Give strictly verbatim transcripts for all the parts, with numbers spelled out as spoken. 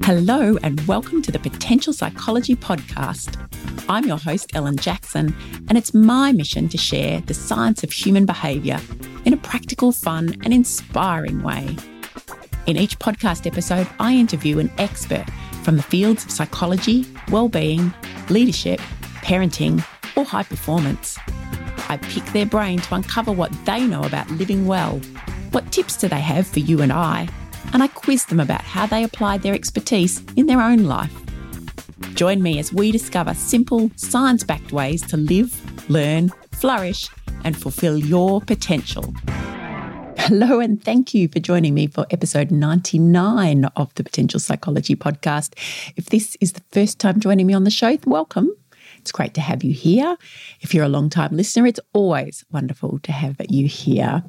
Hello and welcome to the Potential Psychology Podcast. I'm your host, Ellen Jackson, and it's my mission to share the science of human behaviour in a practical, fun and inspiring way. In each podcast episode, I interview an expert from the fields of psychology, well-being, leadership, parenting or high performance. I pick their brain to uncover what they know about living well, what tips do they have for you and I, and I quiz them about how they applied their expertise in their own life. Join me as we discover simple, science-backed ways to live, learn, flourish, and fulfill your potential. Hello, and thank you for joining me for episode ninety-nine of the Potential Psychology Podcast. If this is the first time joining me on the show, welcome. It's great to have you here. If you're a long-time listener, it's always wonderful to have you here.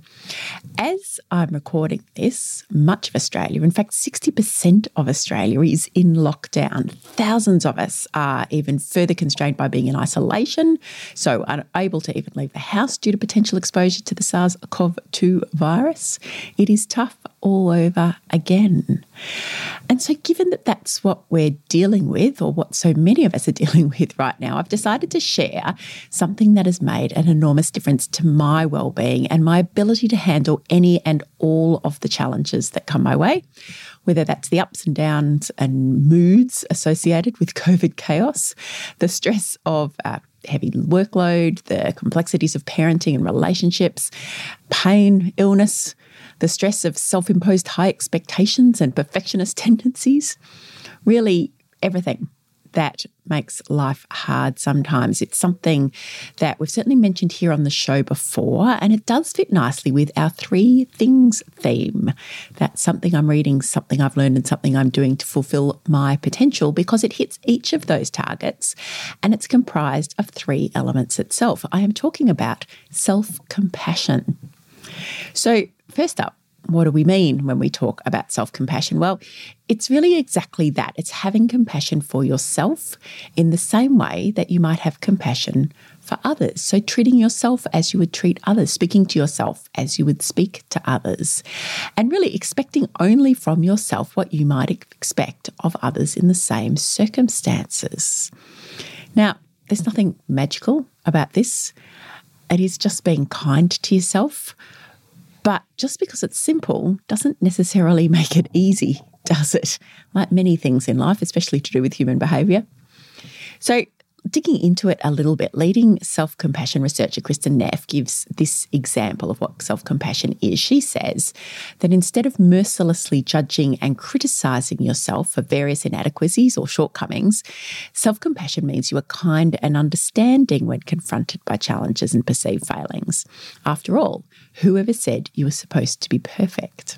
As I'm recording this, much of Australia, in fact, sixty percent of Australia is in lockdown. Thousands of us are even further constrained by being in isolation, so unable to even leave the house due to potential exposure to the SARS-C o V two virus. It is tough all over again. And so given that that's what we're dealing with, or what so many of us are dealing with right now, I've decided to share something that has made an enormous difference to my well-being and my ability to handle any and all of the challenges that come my way, whether that's the ups and downs and moods associated with COVID chaos, the stress of uh, heavy workload, the complexities of parenting and relationships, pain, illness, the stress of self-imposed high expectations and perfectionist tendencies, really everything that makes life hard sometimes. It's something that we've certainly mentioned here on the show before, and it does fit nicely with our three things theme. That's something I'm reading, something I've learned, and something I'm doing to fulfill my potential, because it hits each of those targets and it's comprised of three elements itself. I am talking about self-compassion. So first up, what do we mean when we talk about self-compassion? Well, it's really exactly that. It's having compassion for yourself in the same way that you might have compassion for others. So treating yourself as you would treat others, speaking to yourself as you would speak to others, and really expecting only from yourself what you might expect of others in the same circumstances. Now, there's nothing magical about this. It is just being kind to yourself. But just because it's simple doesn't necessarily make it easy, does it? Like many things in life, especially to do with human behaviour. So digging into it a little bit, leading self-compassion researcher Kristin Neff gives this example of what self-compassion is. She says that instead of mercilessly judging and criticising yourself for various inadequacies or shortcomings, self-compassion means you are kind and understanding when confronted by challenges and perceived failings. After all, whoever said you were supposed to be perfect?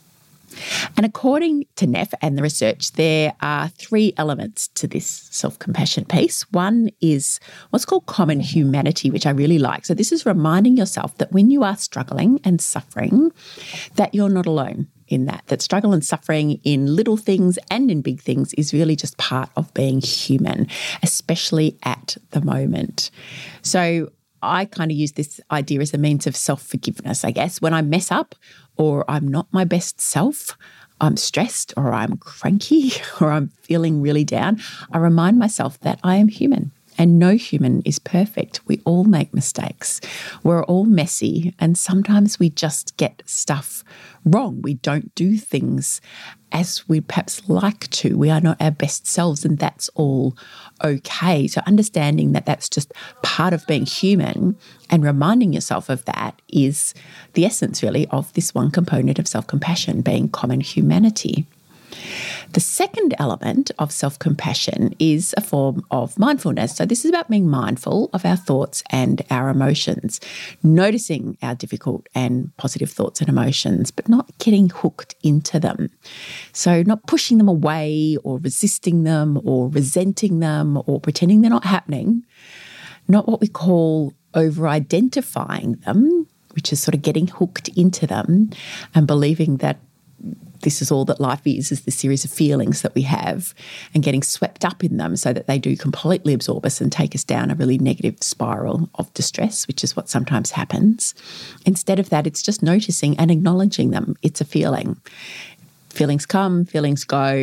And according to Neff and the research, there are three elements to this self-compassion piece. One is what's called common humanity, which I really like. So this is reminding yourself that when you are struggling and suffering, that you're not alone in that, that struggle and suffering in little things and in big things is really just part of being human, especially at the moment. So I kind of use this idea as a means of self-forgiveness, I guess. When I mess up or I'm not my best self, I'm stressed or I'm cranky or I'm feeling really down, I remind myself that I am human and no human is perfect. We all make mistakes. We're all messy and sometimes we just get stuff wrong. We don't do things as we perhaps like to. We are not our best selves and that's all okay. So understanding that that's just part of being human and reminding yourself of that is the essence really of this one component of self-compassion, being common humanity. The second element of self-compassion is a form of mindfulness. So this is about being mindful of our thoughts and our emotions, noticing our difficult and positive thoughts and emotions, but not getting hooked into them. So not pushing them away or resisting them or resenting them or pretending they're not happening, not what we call over-identifying them, which is sort of getting hooked into them and believing that this is all that life is, is the series of feelings that we have, and getting swept up in them so that they do completely absorb us and take us down a really negative spiral of distress, which is what sometimes happens. Instead of that, it's just noticing and acknowledging them. It's a feeling. Feelings come, feelings go.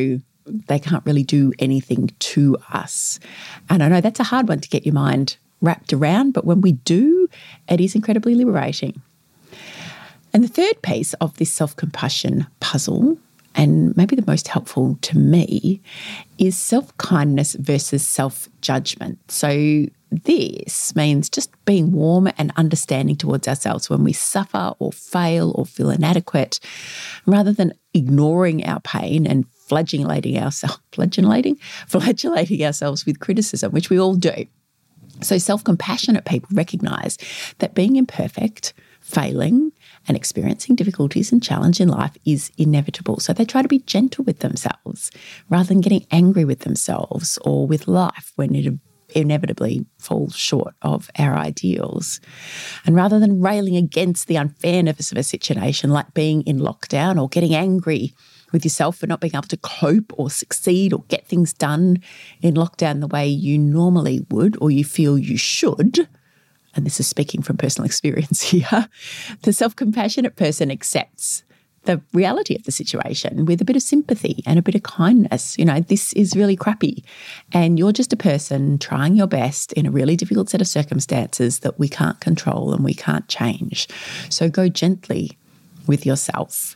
they can't really do anything to us. And I know that's a hard one to get your mind wrapped around, but when we do, it is incredibly liberating. And the third piece of this self-compassion puzzle, and maybe the most helpful to me, is self-kindness versus self-judgment. So this means just being warm and understanding towards ourselves when we suffer or fail or feel inadequate, rather than ignoring our pain and flagellating ourselves, flagellating, flagellating ourselves with criticism, which we all do. So self-compassionate people recognise that being imperfect, failing, and experiencing difficulties and challenge in life is inevitable. So they try to be gentle with themselves rather than getting angry with themselves or with life when it inevitably falls short of our ideals. And rather than railing against the unfairness of a situation like being in lockdown or getting angry with yourself for not being able to cope or succeed or get things done in lockdown the way you normally would or you feel you should, and this is speaking from personal experience here, the self-compassionate person accepts the reality of the situation with a bit of sympathy and a bit of kindness. You know, this is really crappy and you're just a person trying your best in a really difficult set of circumstances that we can't control and we can't change. So go gently with yourself.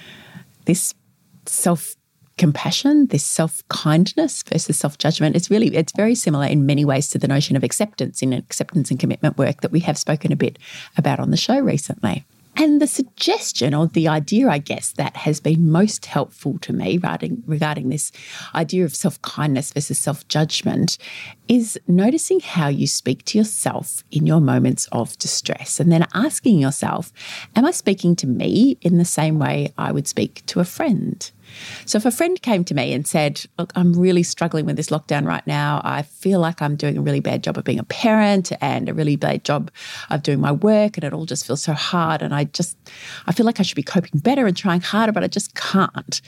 This self-compassion, this self-kindness versus self-judgment, it's really, it's very similar in many ways to the notion of acceptance in acceptance and commitment work that we have spoken a bit about on the show recently. And the suggestion or the idea, I guess, that has been most helpful to me regarding, regarding this idea of self-kindness versus self-judgment is noticing how you speak to yourself in your moments of distress and then asking yourself, am I speaking to me in the same way I would speak to a friend? So if a friend came to me and said, look, I'm really struggling with this lockdown right now. I feel like I'm doing a really bad job of being a parent and a really bad job of doing my work and it all just feels so hard and I just, I feel like I should be coping better and trying harder, but I just can't.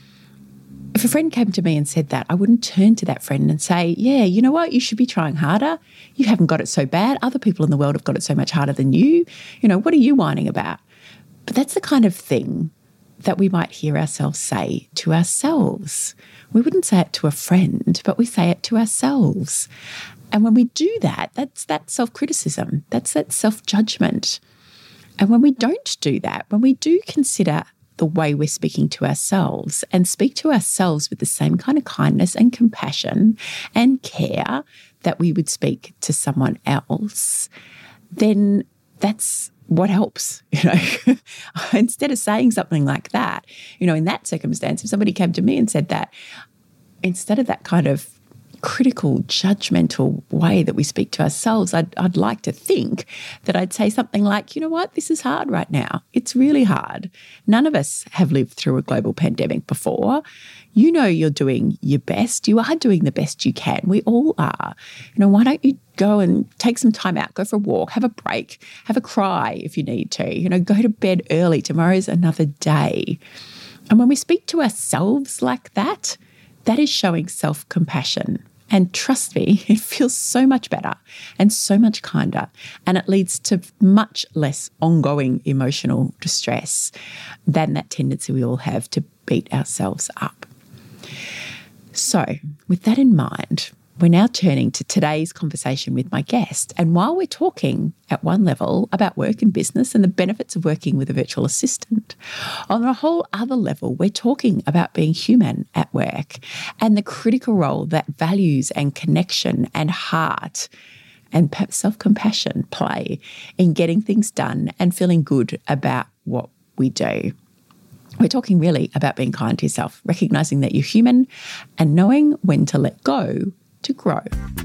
If a friend came to me and said that, I wouldn't turn to that friend and say, yeah, you know what, you should be trying harder. You haven't got it so bad. Other people in the world have got it so much harder than you. You know, what are you whining about? But that's the kind of thing that we might hear ourselves say to ourselves. We wouldn't say it to a friend, but we say it to ourselves. And when we do that, that's that self-criticism, that's that self-judgment. And when we don't do that, when we do consider the way we're speaking to ourselves and speak to ourselves with the same kind of kindness and compassion and care that we would speak to someone else, then that's what helps, you know. Instead of saying something like that, you know, in that circumstance, if somebody came to me and said that, instead of that kind of critical, judgmental way that we speak to ourselves, I'd, I'd like to think that I'd say something like, you know what, this is hard right now. It's really hard. None of us have lived through a global pandemic before. You know you're doing your best. You are doing the best you can. We all are. You know, why don't you go and take some time out, go for a walk, have a break, have a cry if you need to, you know, go to bed early. Tomorrow's another day. And when we speak to ourselves like that, that is showing self-compassion. And trust me, it feels so much better and so much kinder. And it leads to much less ongoing emotional distress than that tendency we all have to beat ourselves up. So with that in mind, we're now turning to today's conversation with my guest. And while we're talking at one level about work and business and the benefits of working with a virtual assistant, on a whole other level, we're talking about being human at work and the critical role that values and connection and heart and perhaps self-compassion play in getting things done and feeling good about what we do. We're talking really about being kind to yourself, recognizing that you're human and knowing when to let go to grow.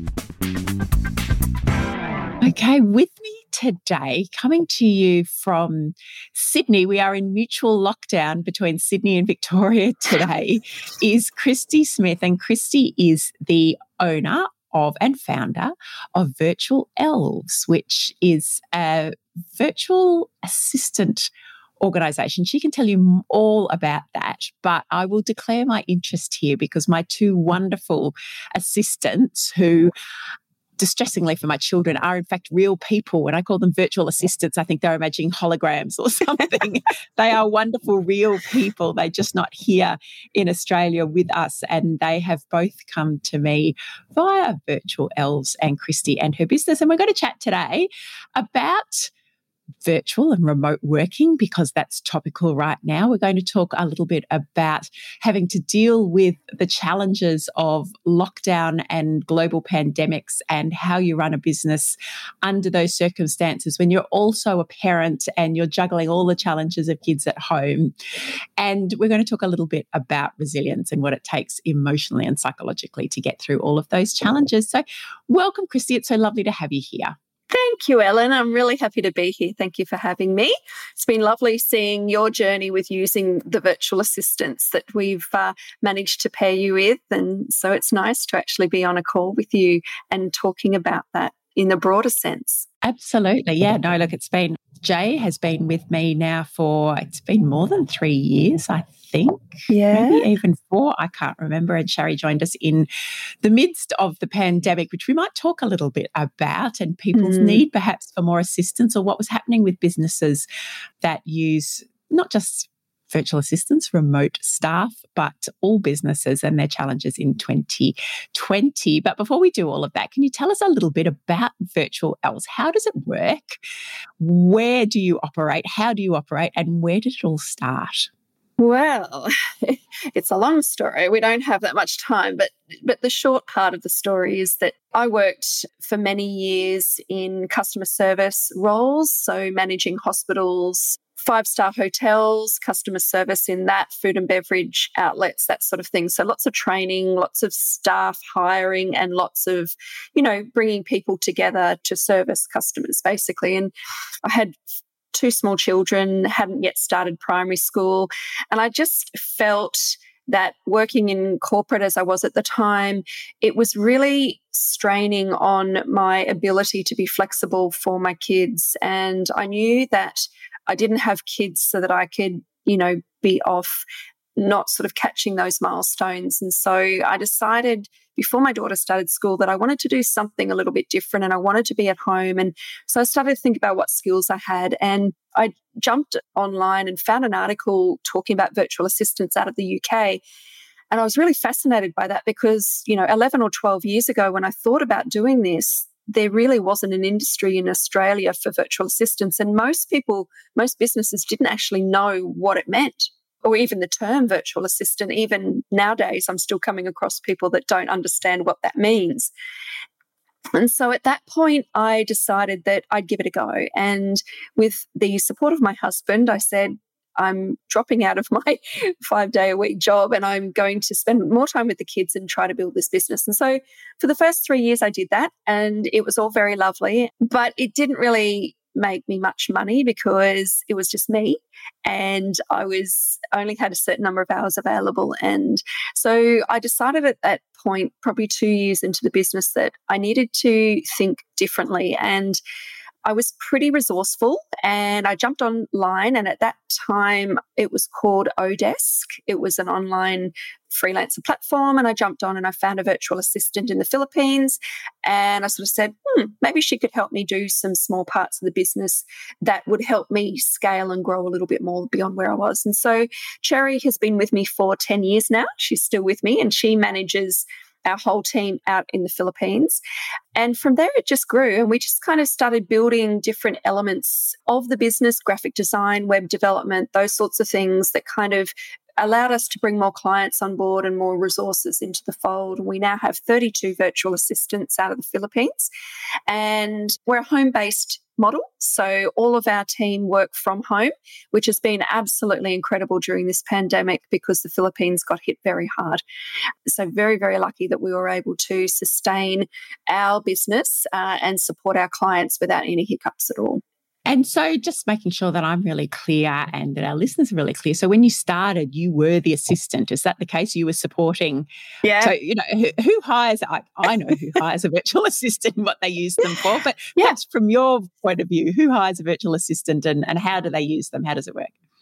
Okay, with me today, coming to you from Sydney, we are in mutual lockdown between Sydney and Victoria today, is Christy Smith. And Christy is the owner of and founder of Virtual Elves, which is a virtual assistant organisation. She can tell you all about that, but I will declare my interest here because my two wonderful assistants who distressingly for my children, are in fact real people. When I call them virtual assistants, I think they're imagining holograms or something. They are wonderful, real people. They're just not here in Australia with us. And they have both come to me via Virtual Elves and Christy and her business. And we're going to chat today about virtual and remote working, because that's topical right now. We're going to talk a little bit about having to deal with the challenges of lockdown and global pandemics and how you run a business under those circumstances when you're also a parent and you're juggling all the challenges of kids at home. And we're going to talk a little bit about resilience and what it takes emotionally and psychologically to get through all of those challenges. So welcome, Christy. It's so lovely to have you here. Thank you, Ellen. I'm really happy to be here. Thank you for having me. It's been lovely seeing your journey with using the virtual assistants that we've uh, managed to pair you with. And so it's nice to actually be on a call with you and talking about that in a broader sense. Absolutely. Yeah, no, look, it's been, Jay has been with me now for, it's been more than three years, I think. Yeah. Maybe even four, I can't remember. And Sherry joined us in the midst of the pandemic, which we might talk a little bit about, and people's mm. need perhaps for more assistance, or what was happening with businesses that use not just virtual assistants, remote staff, but all businesses and their challenges in twenty twenty. But before we do all of that, can you tell us a little bit about Virtual Elves? How does it work? Where do you operate? How do you operate? And where did it all start? Well, it's a long story. We don't have that much time, but but the short part of the story is that I worked for many years in customer service roles, so managing hospitals, five-star hotels, customer service in that, food and beverage outlets, that sort of thing. So lots of training, lots of staff hiring, and lots of, you know, bringing people together to service customers, basically. And I had two small children, hadn't yet started primary school. And I just felt that working in corporate as I was at the time, it was really straining on my ability to be flexible for my kids. And I knew that I didn't have kids so that I could, you know, be off, not sort of catching those milestones. And so I decided before my daughter started school that I wanted to do something a little bit different, and I wanted to be at home. And so I started to think about what skills I had, and I jumped online and found an article talking about virtual assistants out of the U K. And I was really fascinated by that because, you know, eleven or twelve years ago when I thought about doing this, there really wasn't an industry in Australia for virtual assistants. And most people, most businesses didn't actually know what it meant, or even the term virtual assistant. Even nowadays, I'm still coming across people that don't understand what that means. And so at that point, I decided that I'd give it a go. And with the support of my husband, I said, I'm dropping out of my five-day-a-week job and I'm going to spend more time with the kids and try to build this business. And so for the first three years, I did that, and it was all very lovely, but it didn't really make me much money because it was just me, and I was only had a certain number of hours available. And so I decided at that point, probably two years into the business, that I needed to think differently. And I was pretty resourceful, and I jumped online, and at that time it was called Odesk. It was an online freelancer platform, and I jumped on and I found a virtual assistant in the Philippines, and I sort of said, hmm, maybe she could help me do some small parts of the business that would help me scale and grow a little bit more beyond where I was. And so Cherry has been with me for ten years now. She's still with me, and she manages our whole team out in the Philippines. And from there, it just grew. And we just kind of started building different elements of the business, graphic design, web development, those sorts of things that kind of allowed us to bring more clients on board and more resources into the fold. And we now have thirty-two virtual assistants out of the Philippines. And we're a home-based model. So all of our team work from home, which has been absolutely incredible during this pandemic because the Philippines got hit very hard. So very, very lucky that we were able to sustain our business uh, and support our clients without any hiccups at all. And so just making sure that I'm really clear and that our listeners are really clear. So when you started, you were the assistant. Is that the case? You were supporting? Yeah. So, you know, who, who hires, I, I know who hires a virtual assistant and what they use them for, but yeah. perhaps from your point of view, who hires a virtual assistant and, and how do they use them? How does it work?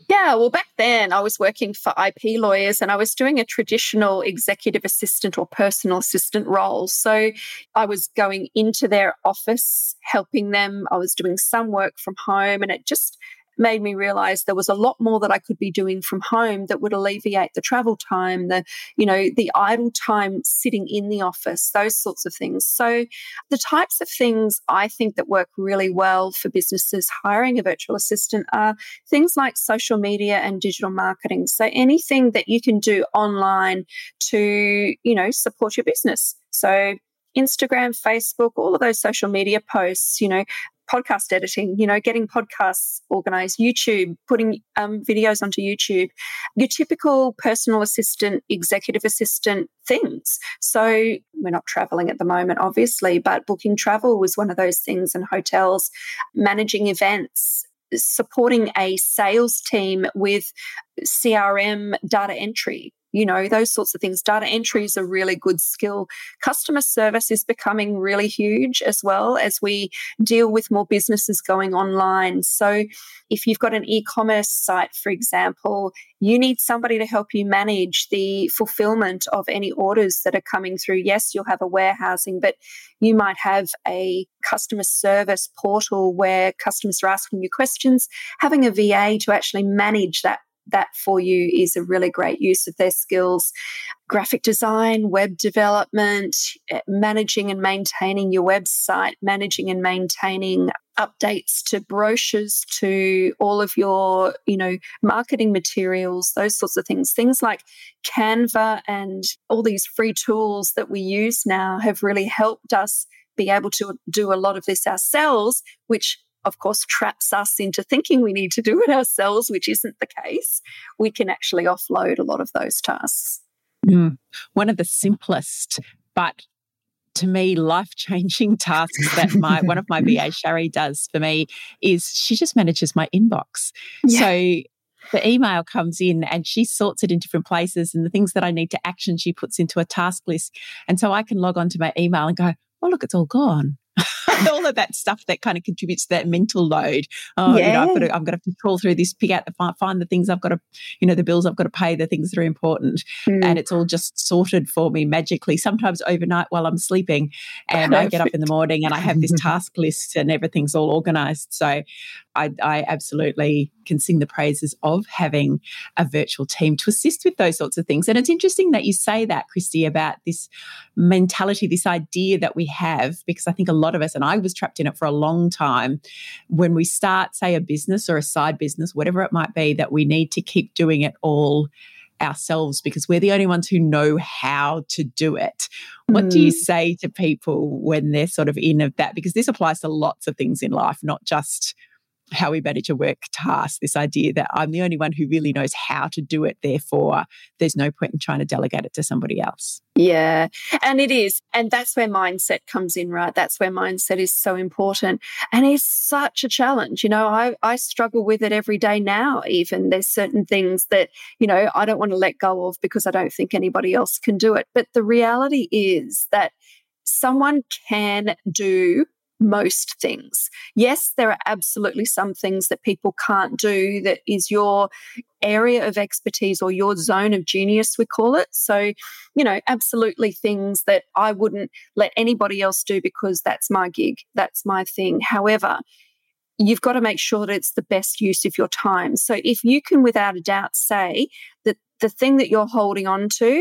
Yeah, well, back then I was working for I P lawyers and I was doing a traditional executive assistant or personal assistant role. So I was going into their office, helping them. I was doing some work from home, and it just made me realize there was a lot more that I could be doing from home that would alleviate the travel time, the, you know, the idle time sitting in the office, those sorts of things. So the types of things I think that work really well for businesses hiring a virtual assistant are things like social media and digital marketing. So anything that you can do online to, you know, support your business. So Instagram, Facebook, all of those social media posts, you know, podcast editing, you know, getting podcasts organized, YouTube, putting um, videos onto YouTube, your typical personal assistant, executive assistant things. So we're not traveling at the moment, obviously, but booking travel was one of those things, and hotels, managing events, supporting a sales team with C R M data entry. You know, those sorts of things. Data entry is a really good skill. Customer service is becoming really huge as well as we deal with more businesses going online. So if you've got an e-commerce site, for example, you need somebody to help you manage the fulfillment of any orders that are coming through. Yes, you'll have a warehousing, but you might have a customer service portal where customers are asking you questions. Having a V A to actually manage that that for you is a really great use of their skills. Graphic design, web development, managing and maintaining your website, managing and maintaining updates to brochures, to all of your, you know, marketing materials, those sorts of things. Things like Canva and all these free tools that we use now have really helped us be able to do a lot of this ourselves, which of course traps us into thinking we need to do it ourselves, which isn't the case. We can actually offload a lot of those tasks. Mm. One of the simplest, but to me, life-changing tasks that my one of my V A, Shari, does for me is she just manages my inbox. Yeah. So the email comes in and she sorts it in different places, and the things that I need to action, she puts into a task list. And so I can log onto my email and go, oh, look, it's all gone. All of that stuff that kind of contributes to that mental load. Oh, yeah. you know, I've got to, I'm going to have to trawl through this, pick out the, find the things I've got to, you know, the bills I've got to pay, the things that are important. Mm. And it's all just sorted for me magically, sometimes overnight while I'm sleeping. And Perfect. I get up in the morning and I have this task list and everything's all organised. So I, I absolutely can sing the praises of having a virtual team to assist with those sorts of things. And it's interesting that you say that, Christy, about this mentality, this idea that we have, because I think a lot of us, and I was trapped in it for a long time, when we start, say, a business or a side business, whatever it might be, that we need to keep doing it all ourselves because we're the only ones who know how to do it. What mm. do you say to people when they're sort of in of that? Because this applies to lots of things in life, not just how we manage a work task, this idea that I'm the only one who really knows how to do it, therefore there's no point in trying to delegate it to somebody else. Yeah, and it is. And that's where mindset comes in, right? That's where mindset is so important. And it's such a challenge. You know, I, I struggle with it every day now, even. There's certain things that, you know, I don't want to let go of because I don't think anybody else can do it. But the reality is that someone can do most things. Yes, there are absolutely some things that people can't do that is your area of expertise or your zone of genius, we call it. So, you know, absolutely things that I wouldn't let anybody else do because that's my gig, that's my thing. However, you've got to make sure that it's the best use of your time. So if you can without a doubt say that the thing that you're holding on to,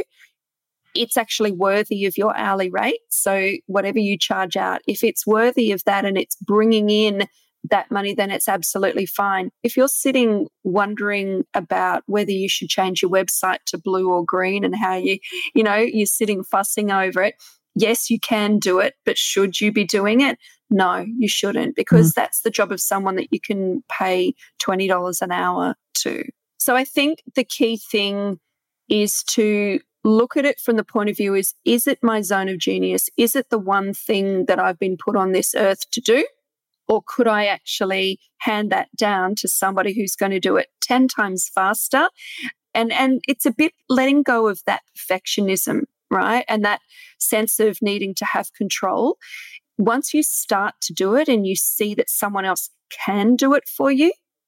it's actually worthy of your hourly rate. So whatever you charge out, if it's worthy of that and it's bringing in that money, then it's absolutely fine. If you're sitting wondering about whether you should change your website to blue or green and how you, you know, you're sitting fussing over it, yes, you can do it, but should you be doing it? No, you shouldn't, because mm. that's the job of someone that you can pay twenty dollars an hour to. So I think the key thing is to look at it from the point of view is, is it my zone of genius? Is it the one thing that I've been put on this earth to do? Or could I actually hand that down to somebody who's going to do it ten times faster? And, and it's a bit letting go of that perfectionism, right? And that sense of needing to have control. Once you start to do it and you see that someone else can do it for you,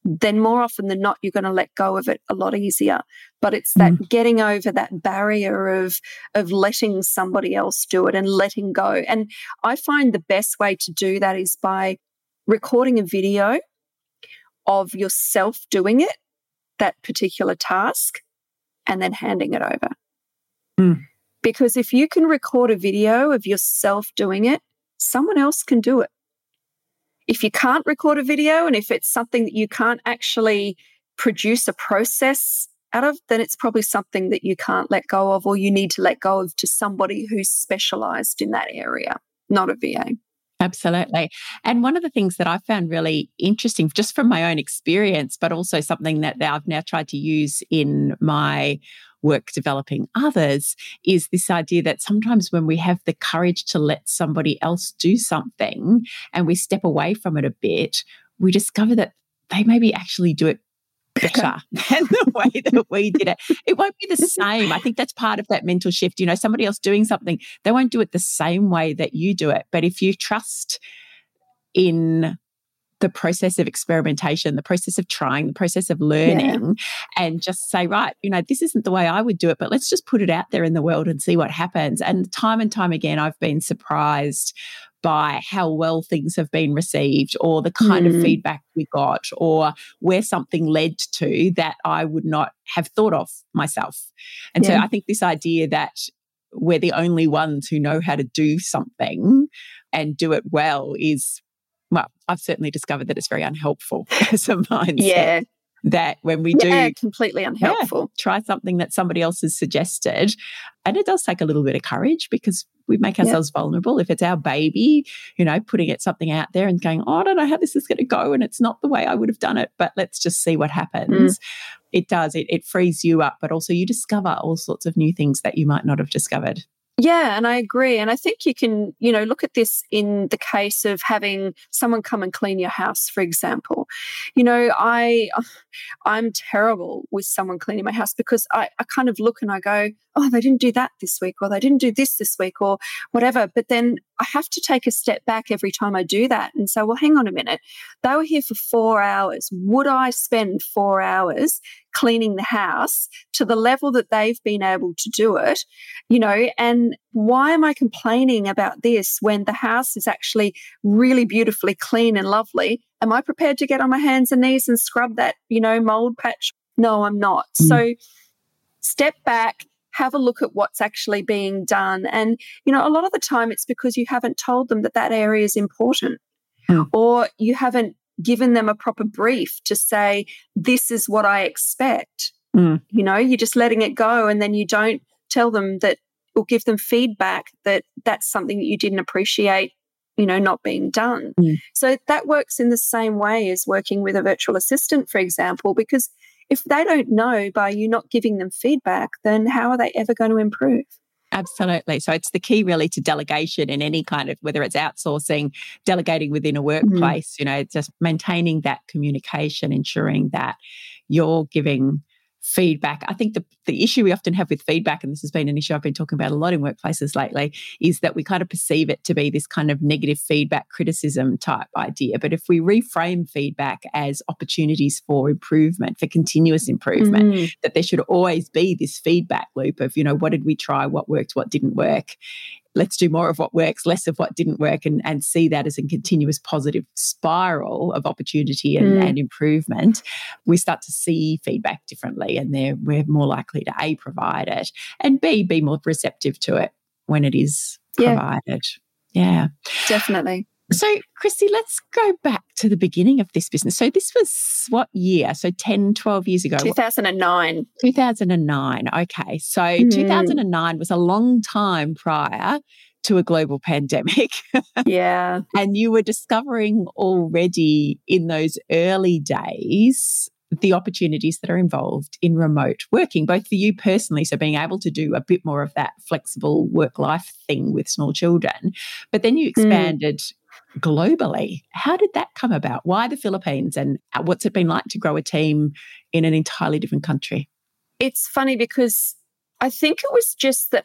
then more often than not, you're going to let go of it a lot easier. But it's that mm. getting over that barrier of, of letting somebody else do it and letting go. And I find the best way to do that is by recording a video of yourself doing it, that particular task, and then handing it over. Mm. Because if you can record a video of yourself doing it, someone else can do it. If you can't record a video and if it's something that you can't actually produce a process out of, then it's probably something that you can't let go of, or you need to let go of to somebody who's specialized in that area, not a V A. Absolutely. And one of the things that I found really interesting, just from my own experience, but also something that I've now tried to use in my work developing others, is this idea that sometimes when we have the courage to let somebody else do something and we step away from it a bit, we discover that they maybe actually do it better than the way that we did it. It won't be the same. I think that's part of that mental shift. You know, somebody else doing something, they won't do it the same way that you do it. But if you trust in the process of experimentation, the process of trying, the process of learning, yeah. and just say, right, you know, this isn't the way I would do it, but let's just put it out there in the world and see what happens. And time and time again, I've been surprised by how well things have been received, or the kind mm. of feedback we got, or where something led to that I would not have thought of myself. And yeah. so I think this idea that we're the only ones who know how to do something and do it well is, well, I've certainly discovered that it's very unhelpful as a mindset. Yeah. That when we yeah, do completely unhelpful. Yeah, try something that somebody else has suggested, and it does take a little bit of courage because we make ourselves yeah. vulnerable. If it's our baby, you know, putting it something out there and going, oh, I don't know how this is going to go, and it's not the way I would have done it, but let's just see what happens. Mm. It does. It, it frees you up, but also you discover all sorts of new things that you might not have discovered. Yeah, and I agree. And I think you can, you know, look at this in the case of having someone come and clean your house, for example. You know, I, I'm terrible with someone cleaning my house because I, I kind of look and I go, oh, they didn't do that this week, or they didn't do this this week, or whatever. But then I have to take a step back every time I do that and say, well, hang on a minute. They were here for four hours. Would I spend four hours cleaning the house to the level that they've been able to do it? You know, and why am I complaining about this when the house is actually really beautifully clean and lovely? Am I prepared to get on my hands and knees and scrub that, you know, mold patch? No, I'm not. Mm. So step back. Have a look at what's actually being done. And, you know, a lot of the time it's because you haven't told them that that area is important, mm. or you haven't given them a proper brief to say, this is what I expect. Mm. You know, you're just letting it go, and then you don't tell them that, or give them feedback that that's something that you didn't appreciate, you know, not being done. Mm. So that works in the same way as working with a virtual assistant, for example, because if they don't know by you not giving them feedback, then how are they ever going to improve? Absolutely. So it's the key really to delegation in any kind of, whether it's outsourcing, delegating within a workplace, mm-hmm. you know, just maintaining that communication, ensuring that you're giving feedback. I think the, the issue we often have with feedback, and this has been an issue I've been talking about a lot in workplaces lately, is that we kind of perceive it to be this kind of negative feedback, criticism type idea. But if we reframe feedback as opportunities for improvement, for continuous improvement, mm. that there should always be this feedback loop of, you know, what did we try, what worked, what didn't work? Let's do more of what works, less of what didn't work, and, and see that as a continuous positive spiral of opportunity and, mm. and improvement. We start to see feedback differently, and there we're more likely to A, provide it, and B, be more receptive to it when it is provided. Yeah, yeah. Definitely. So, Christy, let's go back to the beginning of this business. So this was what year? So ten, twelve years ago? two thousand nine. two thousand nine. Okay. So mm. two thousand nine was a long time prior to a global pandemic. Yeah. And you were discovering already in those early days the opportunities that are involved in remote working, both for you personally, so being able to do a bit more of that flexible work-life thing with small children, but then you expanded mm. globally. How did that come about? Why the Philippines, and what's it been like to grow a team in an entirely different country? It's funny because I think it was just that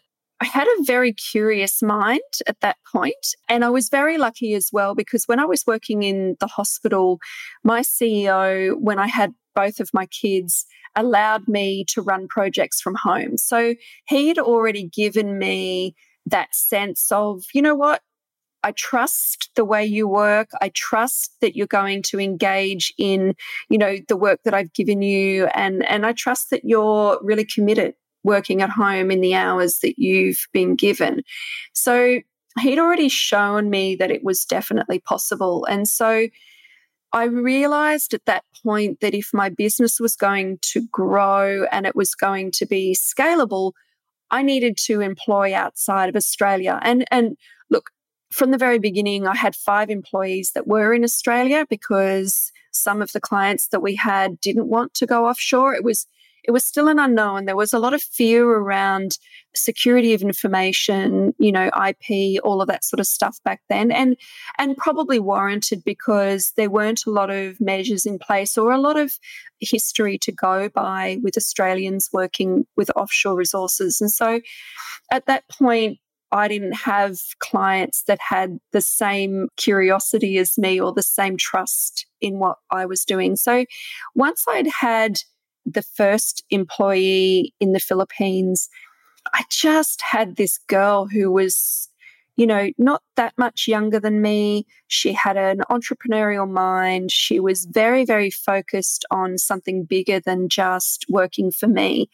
I had a very curious mind at that point, and I was very lucky as well because when I was working in the hospital, my C E O, when I had both of my kids, allowed me to run projects from home. So he had already given me that sense of, you know what, I trust the way you work. I trust that you're going to engage in, you know, the work that I've given you, and and I trust that you're really committed working at home in the hours that you've been given. So he'd already shown me that it was definitely possible. And so I realized at that point that if my business was going to grow and it was going to be scalable, I needed to employ outside of Australia. And and look, from the very beginning, I had five employees that were in Australia because some of the clients that we had didn't want to go offshore. It was It was still an unknown. There was a lot of fear around security of information, you know, I P, all of that sort of stuff back then, and and probably warranted because there weren't a lot of measures in place or a lot of history to go by with Australians working with offshore resources. And so at that point, I didn't have clients that had the same curiosity as me or the same trust in what I was doing. So once I'd had the first employee in the Philippines, I just had this girl who was, you know, not that much younger than me. She had an entrepreneurial mind. She was very, very focused on something bigger than just working for me.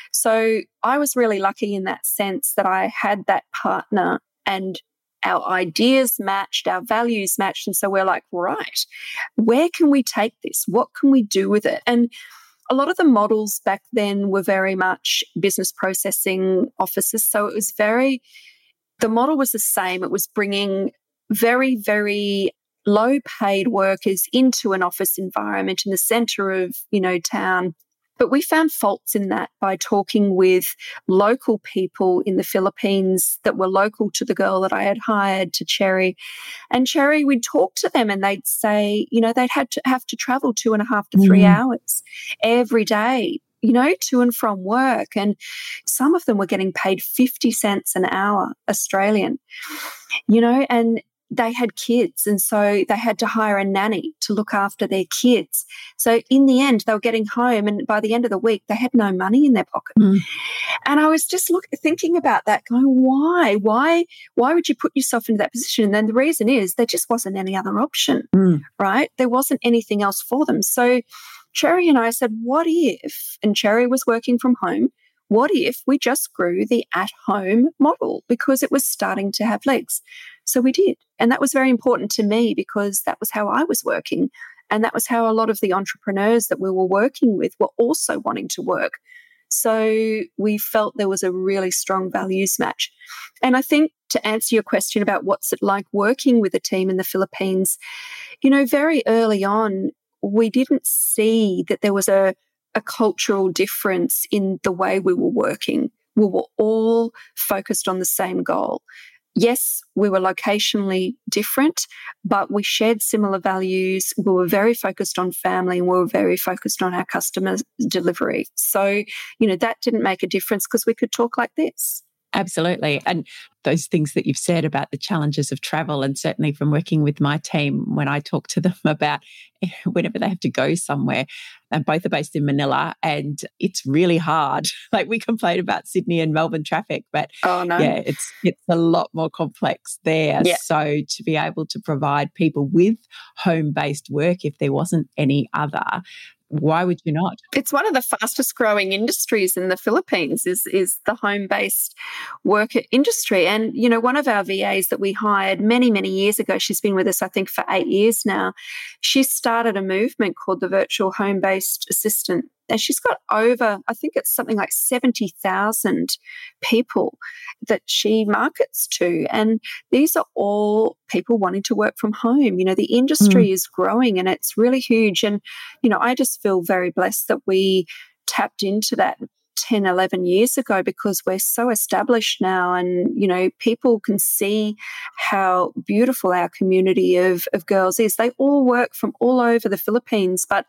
So I was really lucky in that sense that I had that partner and our ideas matched, our values matched. And so we're like, right, where can we take this? What can we do with it? And a lot of the models back then were very much business processing offices. So it was very, the model was the same. It was bringing very, very low paid workers into an office environment in the center of, you know, town. But we found faults in that by talking with local people in the Philippines that were local to the girl that I had hired, to Cherry. And Cherry, we'd talk to them and they'd say, you know, they'd had to have to travel two and a half to three mm. hours every day, you know, to and from work. And some of them were getting paid fifty cents an hour Australian, you know, and they had kids, and so they had to hire a nanny to look after their kids. So in the end, they were getting home, and by the end of the week, they had no money in their pocket. Mm. And I was just look, thinking about that, going, why? Why Why would you put yourself into that position? And then the reason is there just wasn't any other option, mm. right? There wasn't anything else for them. So Cherry and I said, what if, and Cherry was working from home, what if we just grew the at-home model because it was starting to have legs? So we did. And that was very important to me because that was how I was working. And that was how a lot of the entrepreneurs that we were working with were also wanting to work. So we felt there was a really strong values match. And I think to answer your question about what's it like working with a team in the Philippines, you know, very early on, we didn't see that there was a a cultural difference in the way we were working. We were all focused on the same goal. Yes, we were locationally different, but we shared similar values. We were very focused on family and we were very focused on our customer delivery. So, you know, that didn't make a difference because we could talk like this. Absolutely. And those things that you've said about the challenges of travel, and certainly from working with my team when I talk to them about whenever they have to go somewhere, and both are based in Manila, and it's really hard. Like we complain about Sydney and Melbourne traffic, but oh, no. yeah, it's it's a lot more complex there. Yeah. So to be able to provide people with home-based work, if there wasn't any other, why would you not? It's one of the fastest growing industries in the Philippines is, is the home-based worker industry. And, you know, one of our V As that we hired many, many years ago, she's been with us, I think, for eight years now. She started a movement called the Virtual Home-Based Assistant. And she's got over, I think it's something like seventy thousand people that she markets to. And these are all people wanting to work from home. You know, the industry mm. is growing and it's really huge. And, you know, I just feel very blessed that we tapped into that ten, eleven years ago because we're so established now and, you know, people can see how beautiful our community of, of girls is. They all work from all over the Philippines, but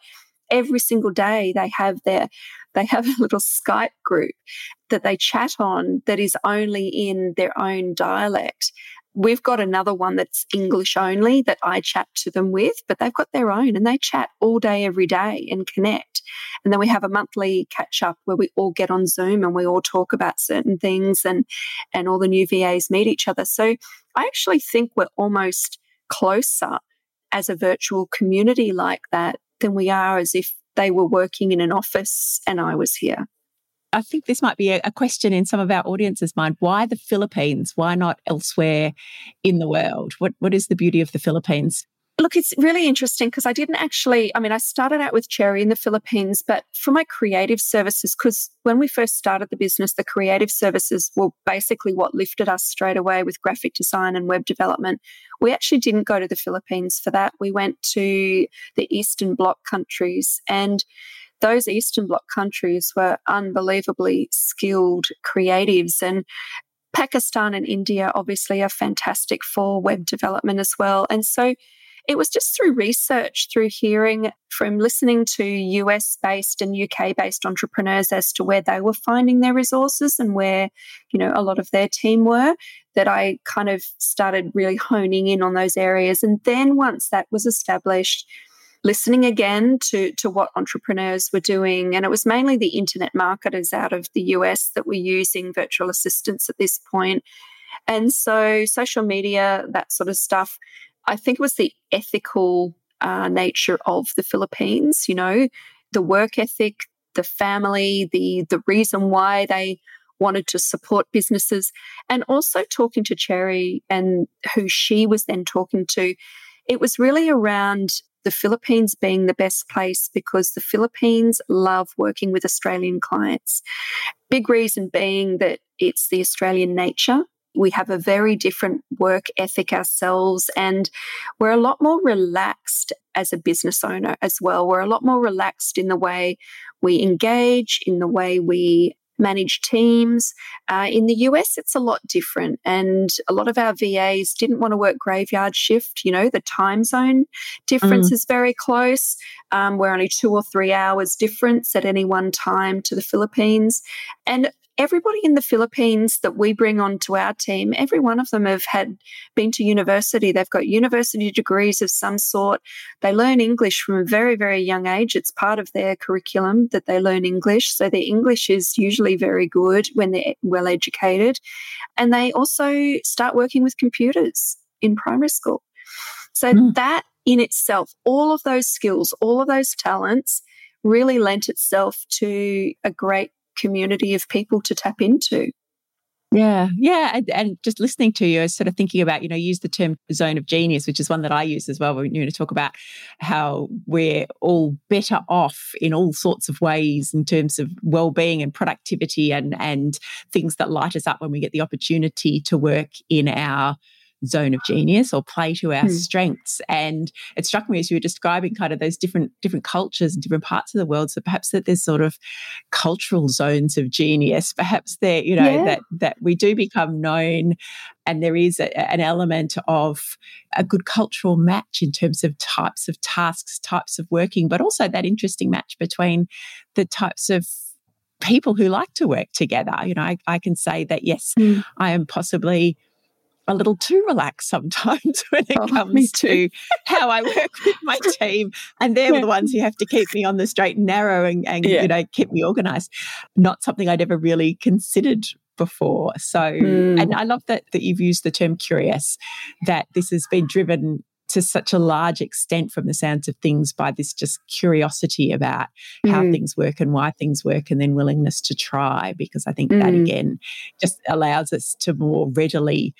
every single day they have their they have a little Skype group that they chat on that is only in their own dialect. We've got another one that's English only that I chat to them with, but they've got their own and they chat all day, every day and connect. And then we have a monthly catch up where we all get on Zoom and we all talk about certain things, and, and all the new V As meet each other. So I actually think we're almost closer as a virtual community like that than we are as if they were working in an office and I was here. I think this might be a, a question in some of our audience's mind. Why the Philippines? Why not elsewhere in the world? What What is the beauty of the Philippines? Look, it's really interesting because I didn't actually, I mean, I started out with Cherry in the Philippines, but for my creative services, because when we first started the business, the creative services were basically what lifted us straight away with graphic design and web development. We actually didn't go to the Philippines for that. We went to the Eastern Bloc countries, and those Eastern Bloc countries were unbelievably skilled creatives. And Pakistan and India obviously are fantastic for web development as well. And so it was just through research, through hearing from listening to U S-based and U K-based entrepreneurs as to where they were finding their resources and where, you know, a lot of their team were, that I kind of started really honing in on those areas. And then once that was established, listening again to, to what entrepreneurs were doing. And it was mainly the internet marketers out of the U S that were using virtual assistants at this point. And so social media, that sort of stuff, I think it was the ethical uh, nature of the Philippines, you know, the work ethic, the family, the the reason why they wanted to support businesses, and also talking to Cherry and who she was then talking to. It was really around the Philippines being the best place because the Philippines love working with Australian clients. Big reason being that it's the Australian nature. We have a very different work ethic ourselves, and we're a lot more relaxed as a business owner as well. We're a lot more relaxed in the way we engage, in the way we manage teams. Uh, in the U S, it's a lot different. And a lot of our V As didn't want to work graveyard shift. You know, the time zone difference mm. is very close. Um, we're only two or three hours difference at any one time to the Philippines. And everybody in the Philippines that we bring onto our team, every one of them have had been to university. They've got university degrees of some sort. They learn English from a very, very young age. It's part of their curriculum that they learn English. So their English is usually very good when they're well educated. And they also start working with computers in primary school. So mm. that in itself, all of those skills, all of those talents really lent itself to a great community of people to tap into. Yeah, yeah. And, and just listening to you, I was sort of thinking about, you know, use the term zone of genius, which is one that I use as well when you know, talk about how we're all better off in all sorts of ways in terms of well-being and productivity and, and things that light us up when we get the opportunity to work in our zone of genius or play to our hmm. strengths. And it struck me as you were describing kind of those different different cultures and different parts of the world. So perhaps that there's sort of cultural zones of genius. Perhaps there, you know, yeah. that that we do become known, and there is a, an element of a good cultural match in terms of types of tasks, types of working, but also that interesting match between the types of people who like to work together. You know, I, I can say that, yes, hmm. I am possibly a little too relaxed sometimes when it oh, comes to how I work with my team. And they're yeah. the ones who have to keep me on the straight and narrow and, and yeah. you know, keep me organised. Not something I'd ever really considered before. So, mm. and I love that that you've used the term curious, that this has been driven to such a large extent from the sounds of things by this just curiosity about how mm. things work and why things work, and then willingness to try, because I think mm. that, again, just allows us to more readily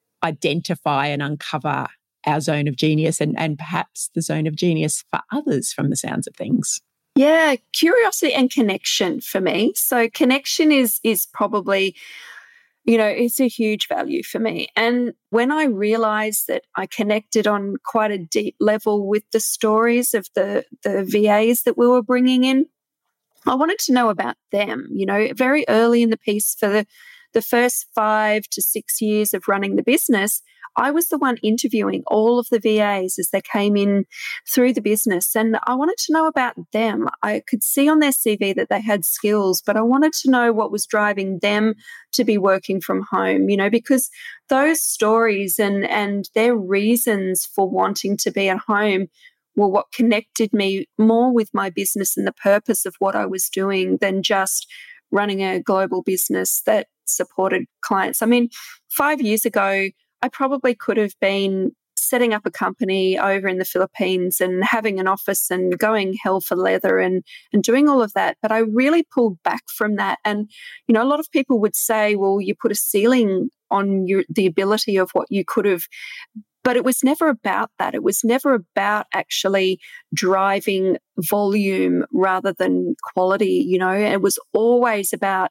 identify and uncover our zone of genius and, and perhaps the zone of genius for others from the sounds of things. Yeah, curiosity and connection for me. So connection is is probably, you know, it's a huge value for me. And when I realized that I connected on quite a deep level with the stories of the, the V As that we were bringing in, I wanted to know about them. You know, very early in the piece for the the first five to six years of running the business, I was the one interviewing all of the V As as they came in through the business. And I wanted to know about them. I could see on their C V that they had skills, but I wanted to know what was driving them to be working from home, you know, because those stories and, and their reasons for wanting to be at home were what connected me more with my business and the purpose of what I was doing than just running a global business that supported clients. I mean, five years ago, I probably could have been setting up a company over in the Philippines and having an office and going hell for leather and, and doing all of that. But I really pulled back from that. And, you know, a lot of people would say, well, you put a ceiling on your, the ability of what you could have. But it was never about that. It was never about actually driving volume rather than quality, you know. It was always about,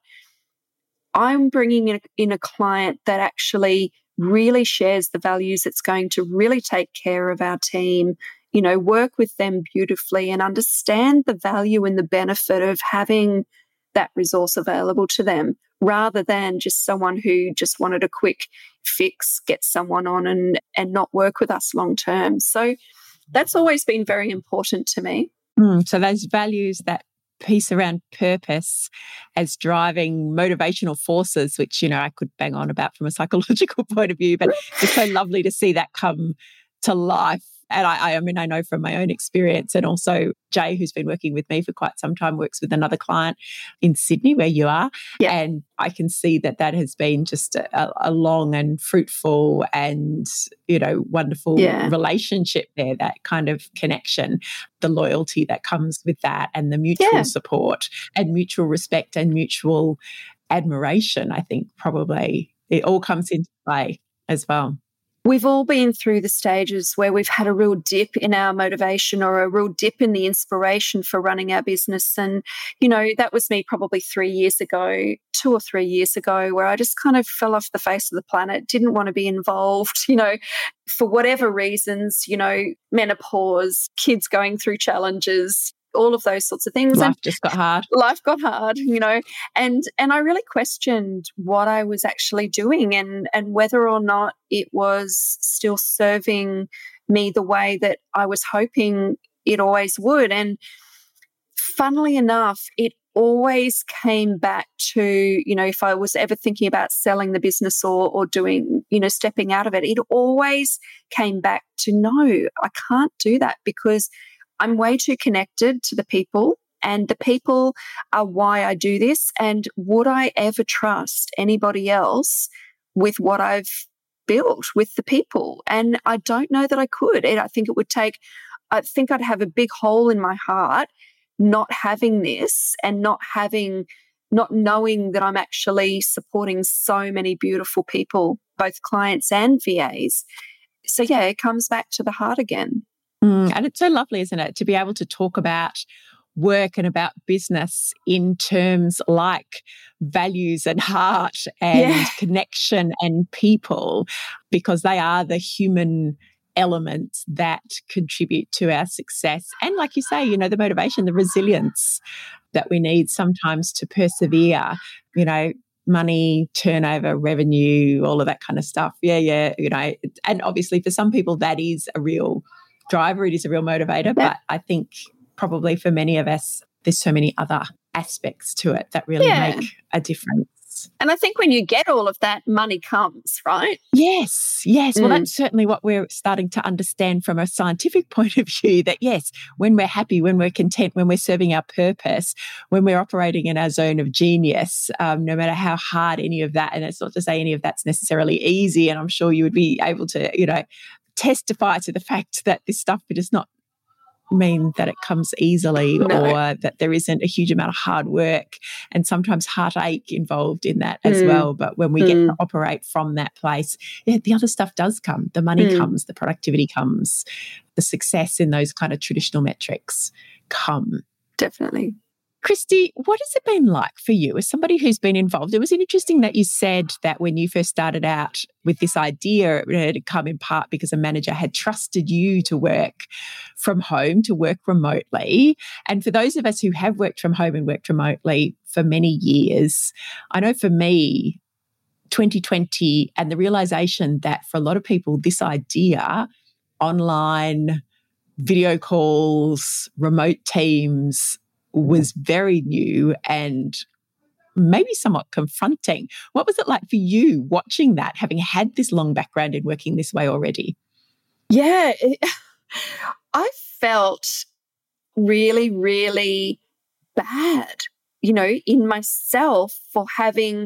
I'm bringing in a, in a client that actually really shares the values. It's going to really take care of our team, you know, work with them beautifully and understand the value and the benefit of having that resource available to them rather than just someone who just wanted a quick fix, get someone on and, and not work with us long term. So that's always been very important to me. Mm, so those values, that piece around purpose as driving motivational forces, which, you know, I could bang on about from a psychological point of view, but it's so lovely to see that come to life. And I, I mean, I know from my own experience, and also Jay, who's been working with me for quite some time, works with another client in Sydney where you are. Yeah. And I can see that that has been just a, a long and fruitful and, you know, wonderful yeah. relationship there, that kind of connection, the loyalty that comes with that and the mutual yeah. support and mutual respect and mutual admiration. I think probably it all comes into play as well. We've all been through the stages where we've had a real dip in our motivation or a real dip in the inspiration for running our business. And, you know, that was me probably three years ago, two or three years ago, where I just kind of fell off the face of the planet, didn't want to be involved, you know, for whatever reasons, you know, menopause, kids going through challenges, all of those sorts of things. Life and just got hard. Life got hard, you know, and and I really questioned what I was actually doing and and whether or not it was still serving me the way that I was hoping it always would. And funnily enough, it always came back to, you know, if I was ever thinking about selling the business or or doing, you know, stepping out of it, it always came back to, no, I can't do that because I'm way too connected to the people, and the people are why I do this. And would I ever trust anybody else with what I've built with the people? And I don't know that I could. I think it would take, I think I'd have a big hole in my heart not having this and not having, not knowing that I'm actually supporting so many beautiful people, both clients and V As. So yeah, it comes back to the heart again. Mm, and it's so lovely, isn't it, to be able to talk about work and about business in terms like values and heart and yeah. connection and people, because they are the human elements that contribute to our success. And like you say, you know, the motivation, the resilience that we need sometimes to persevere, you know, money, turnover, revenue, all of that kind of stuff. Yeah, yeah, you know, and obviously for some people that is a real driver, it is a real motivator, yeah. but I think probably for many of us, there's so many other aspects to it that really yeah. make a difference. And I think when you get all of that, money comes, right? Yes, yes. Mm. Well, that's certainly what we're starting to understand from a scientific point of view, that yes, when we're happy, when we're content, when we're serving our purpose, when we're operating in our zone of genius, um, no matter how hard any of that, and it's not to say any of that's necessarily easy, and I'm sure you would be able to, you know, testify to the fact that this stuff does not mean that it comes easily no. or that there isn't a huge amount of hard work and sometimes heartache involved in that as mm. well. But when we mm. get to operate from that place, yeah, the other stuff does come. The money mm. comes, the productivity comes, the success in those kind of traditional metrics come. Definitely. Christy, what has it been like for you as somebody who's been involved? It was interesting that you said that when you first started out with this idea, it had come in part because a manager had trusted you to work from home, to work remotely. And for those of us who have worked from home and worked remotely for many years, I know for me, twenty twenty and the realization that for a lot of people, this idea, online video calls, remote teams, was very new and maybe somewhat confronting. What was it like for you watching that, having had this long background in working this way already? Yeah, it, I felt really, really bad, you know, in myself for having,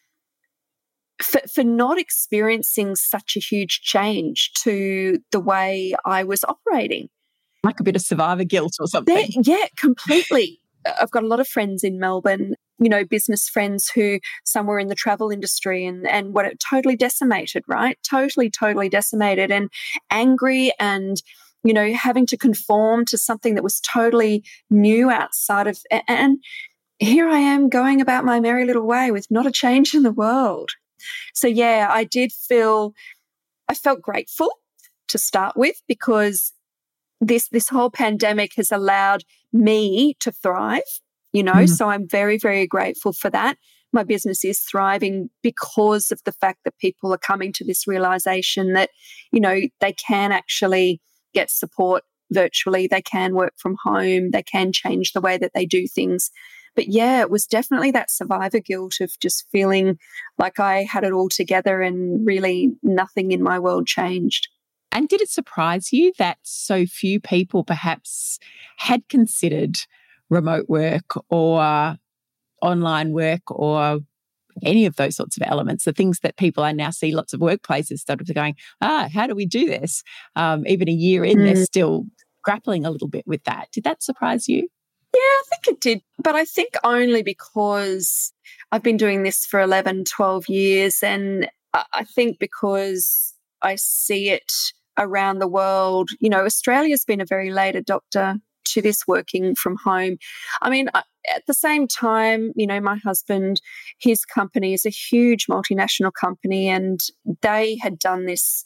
for, for not experiencing such a huge change to the way I was operating. Like a bit of survivor guilt or something. There, yeah, completely. I've got a lot of friends in Melbourne, you know, business friends who some were in the travel industry and, and what it totally decimated, right? Totally, totally decimated and angry and, you know, having to conform to something that was totally new outside of, and here I am going about my merry little way with not a change in the world. So yeah, I did feel, I felt grateful to start with because this, this whole pandemic has allowed me to thrive, you know, mm-hmm. so I'm very, very grateful for that. My business is thriving because of the fact that people are coming to this realization that, you know, they can actually get support virtually, they can work from home, they can change the way that they do things. But yeah, it was definitely that survivor guilt of just feeling like I had it all together and really nothing in my world changed. And did it surprise you that so few people perhaps had considered remote work or online work or any of those sorts of elements, the things that people I now see lots of workplaces sort of going, ah, how do we do this? Um, even a year in, mm. they're still grappling a little bit with that. Did that surprise you? Yeah, I think it did. But I think only because I've been doing this for eleven, twelve years. And I think because I see it around the world, you know, Australia's been a very late adopter to this working from home. I mean, at the same time, you know, my husband, his company is a huge multinational company and they had done this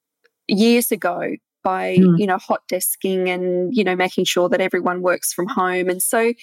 years ago by, mm. you know, hot desking and, you know, making sure that everyone works from home. And so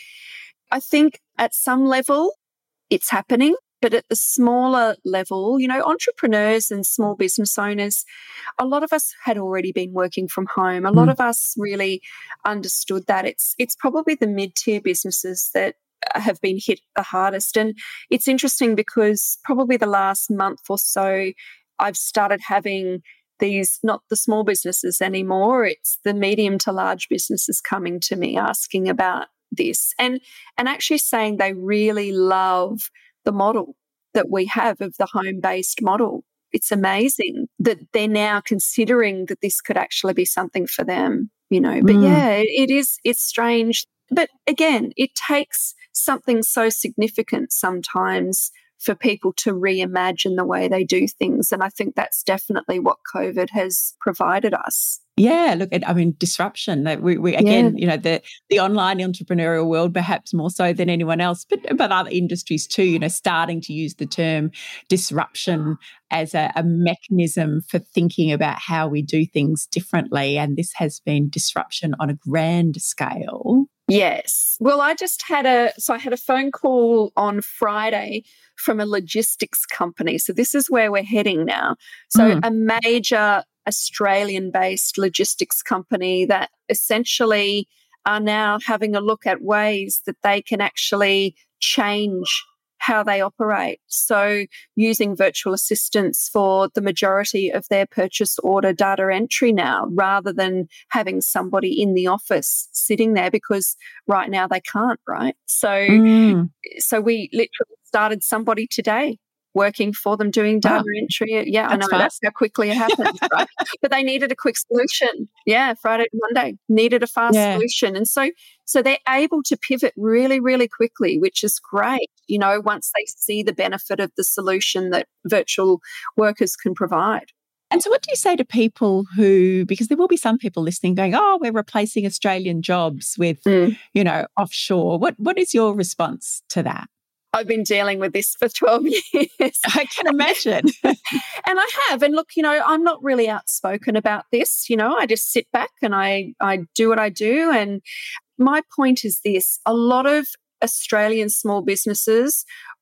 I think at some level it's happening, but at the smaller level, you know, entrepreneurs and small business owners, a lot of us had already been working from home. A mm. lot of us really understood that. It's it's probably the mid-tier businesses that have been hit the hardest. And it's interesting because probably the last month or so, I've started having these, not the small businesses anymore, it's the medium to large businesses coming to me asking about this and and actually saying they really love the model that we have of the home-based model. It's amazing that they're now considering that this could actually be something for them, you know. But mm. yeah, it is, it's strange. But again, it takes something so significant sometimes for people to reimagine the way they do things. And I think that's definitely what COVID has provided us. Yeah, look, I mean, disruption. We, we again, yeah. you know, the the online entrepreneurial world, perhaps more so than anyone else, but but other industries too. You know, starting to use the term disruption as a, a mechanism for thinking about how we do things differently, and this has been disruption on a grand scale. Yes. Well, I just had a so I had a phone call on Friday from a logistics company. So this is where we're heading now. So mm. a major Australian-based logistics company that essentially are now having a look at ways that they can actually change how they operate. So using virtual assistants for the majority of their purchase order data entry now, rather than having somebody in the office sitting there, because right now they can't, right? So, mm. so we literally started somebody today working for them doing data oh, entry. Yeah, I know fast. That's how quickly it happens, right? But they needed a quick solution. Yeah, Friday to Monday needed a fast yeah. solution. And so so they're able to pivot really, really quickly, which is great, you know, once they see the benefit of the solution that virtual workers can provide. And so what do you say to people who, because there will be some people listening going, oh, we're replacing Australian jobs with, mm. you know, offshore. What What is your response to that? I've been dealing with this for twelve years. I can imagine. And I have. And look, you know, I'm not really outspoken about this. You know, I just sit back and I, I do what I do. And my point is this, a lot of Australian small businesses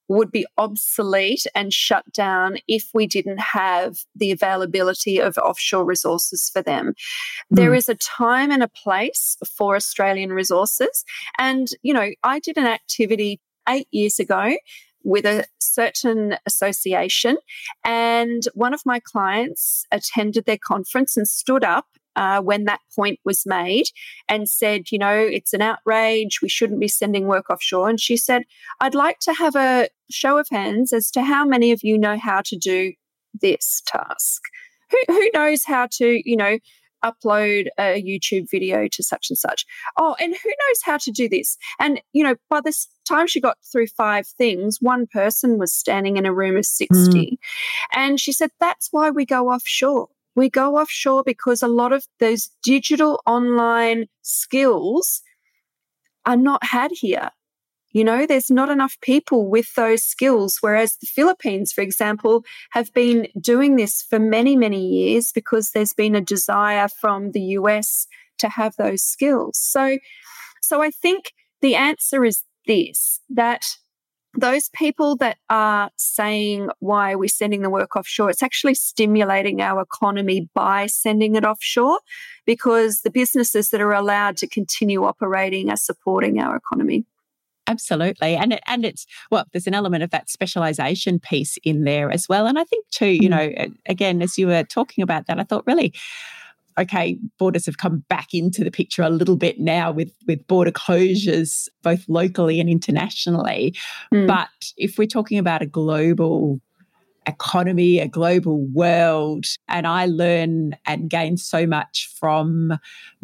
would be obsolete and shut down if we didn't have the availability of offshore resources for them. Mm. There is a time and a place for Australian resources. And, you know, I did an activity eight years ago with a certain association, and one of my clients attended their conference and stood up Uh, when that point was made and said, you know, it's an outrage, we shouldn't be sending work offshore. And she said, I'd like to have a show of hands as to how many of you know how to do this task. Who, who knows how to, you know, upload a YouTube video to such and such? Oh, and who knows how to do this? And, you know, by the time she got through five things, one person was standing in a room of sixty. Mm. And she said, that's why we go offshore. We go offshore because a lot of those digital online skills are not had here. You know, there's not enough people with those skills, whereas the Philippines, for example, have been doing this for many, many years because there's been a desire from the U S to have those skills. So, so I think the answer is this, that those people that are saying, why are we sending the work offshore? It's actually stimulating our economy by sending it offshore, because the businesses that are allowed to continue operating are supporting our economy. Absolutely. And it, and it's, well, there's an element of that specialisation piece in there as well. And I think too, you know, again, as you were talking about that, I thought really, okay, borders have come back into the picture a little bit now with, with border closures, both locally and internationally. Mm. But if we're talking about a global economy, a global world, and I learn and gain so much from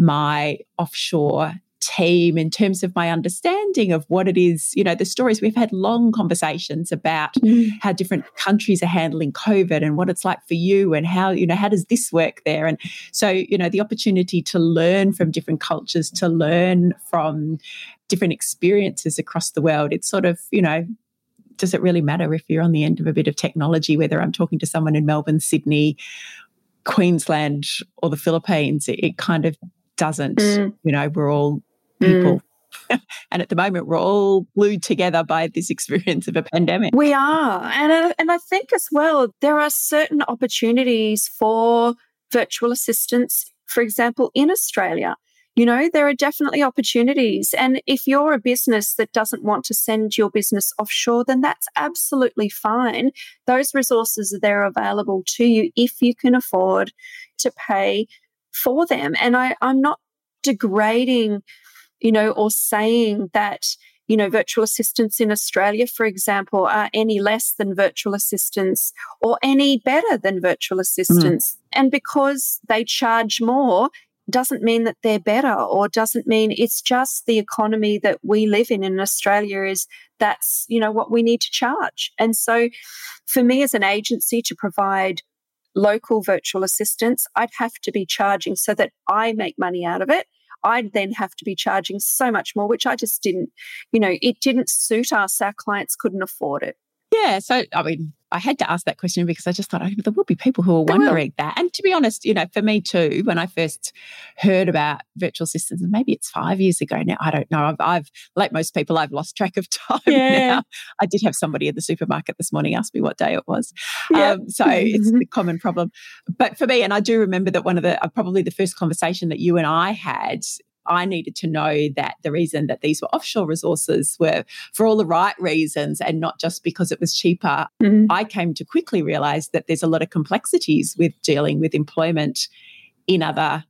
my offshore team in terms of my understanding of what it is, you know, the stories. We've had long conversations about mm. how different countries are handling COVID and what it's like for you and how, you know, how does this work there? And so, you know, the opportunity to learn from different cultures, to learn from different experiences across the world. It's sort of, you know, does it really matter if you're on the end of a bit of technology, whether I'm talking to someone in Melbourne, Sydney, Queensland or the Philippines? It, it kind of doesn't, mm. you know, we're all people. Mm. And at the moment, we're all glued together by this experience of a pandemic. We are. And, uh, and I think as well, there are certain opportunities for virtual assistants, for example, in Australia. You know, there are definitely opportunities. And if you're a business that doesn't want to send your business offshore, then that's absolutely fine. Those resources are there available to you if you can afford to pay for them. And I, I'm not degrading, you know, or saying that, you know, virtual assistants in Australia, for example, are any less than virtual assistants or any better than virtual assistants. Mm. And because they charge more doesn't mean that they're better, or doesn't mean, it's just the economy that we live in in Australia is that's, you know, what we need to charge. And so for me as an agency to provide local virtual assistants, I'd have to be charging so that I make money out of it. I'd then have to be charging so much more, which I just didn't, you know, it didn't suit us. Our clients couldn't afford it. Yeah. So, I mean, I had to ask that question because I just thought, oh, there will be people who are there wondering will. that. And to be honest, you know, for me too, when I first heard about virtual assistants, and maybe it's five years ago now, I don't know. I've, I've like most people, I've lost track of time yeah. now. I did have somebody at the supermarket this morning ask me what day it was. Yeah. Um, so it's a common problem. But for me, and I do remember that one of the, uh, probably the first conversation that you and I had, I needed to know that the reason that these were offshore resources were for all the right reasons and not just because it was cheaper. Mm-hmm. I came to quickly realise that there's a lot of complexities with dealing with employment in other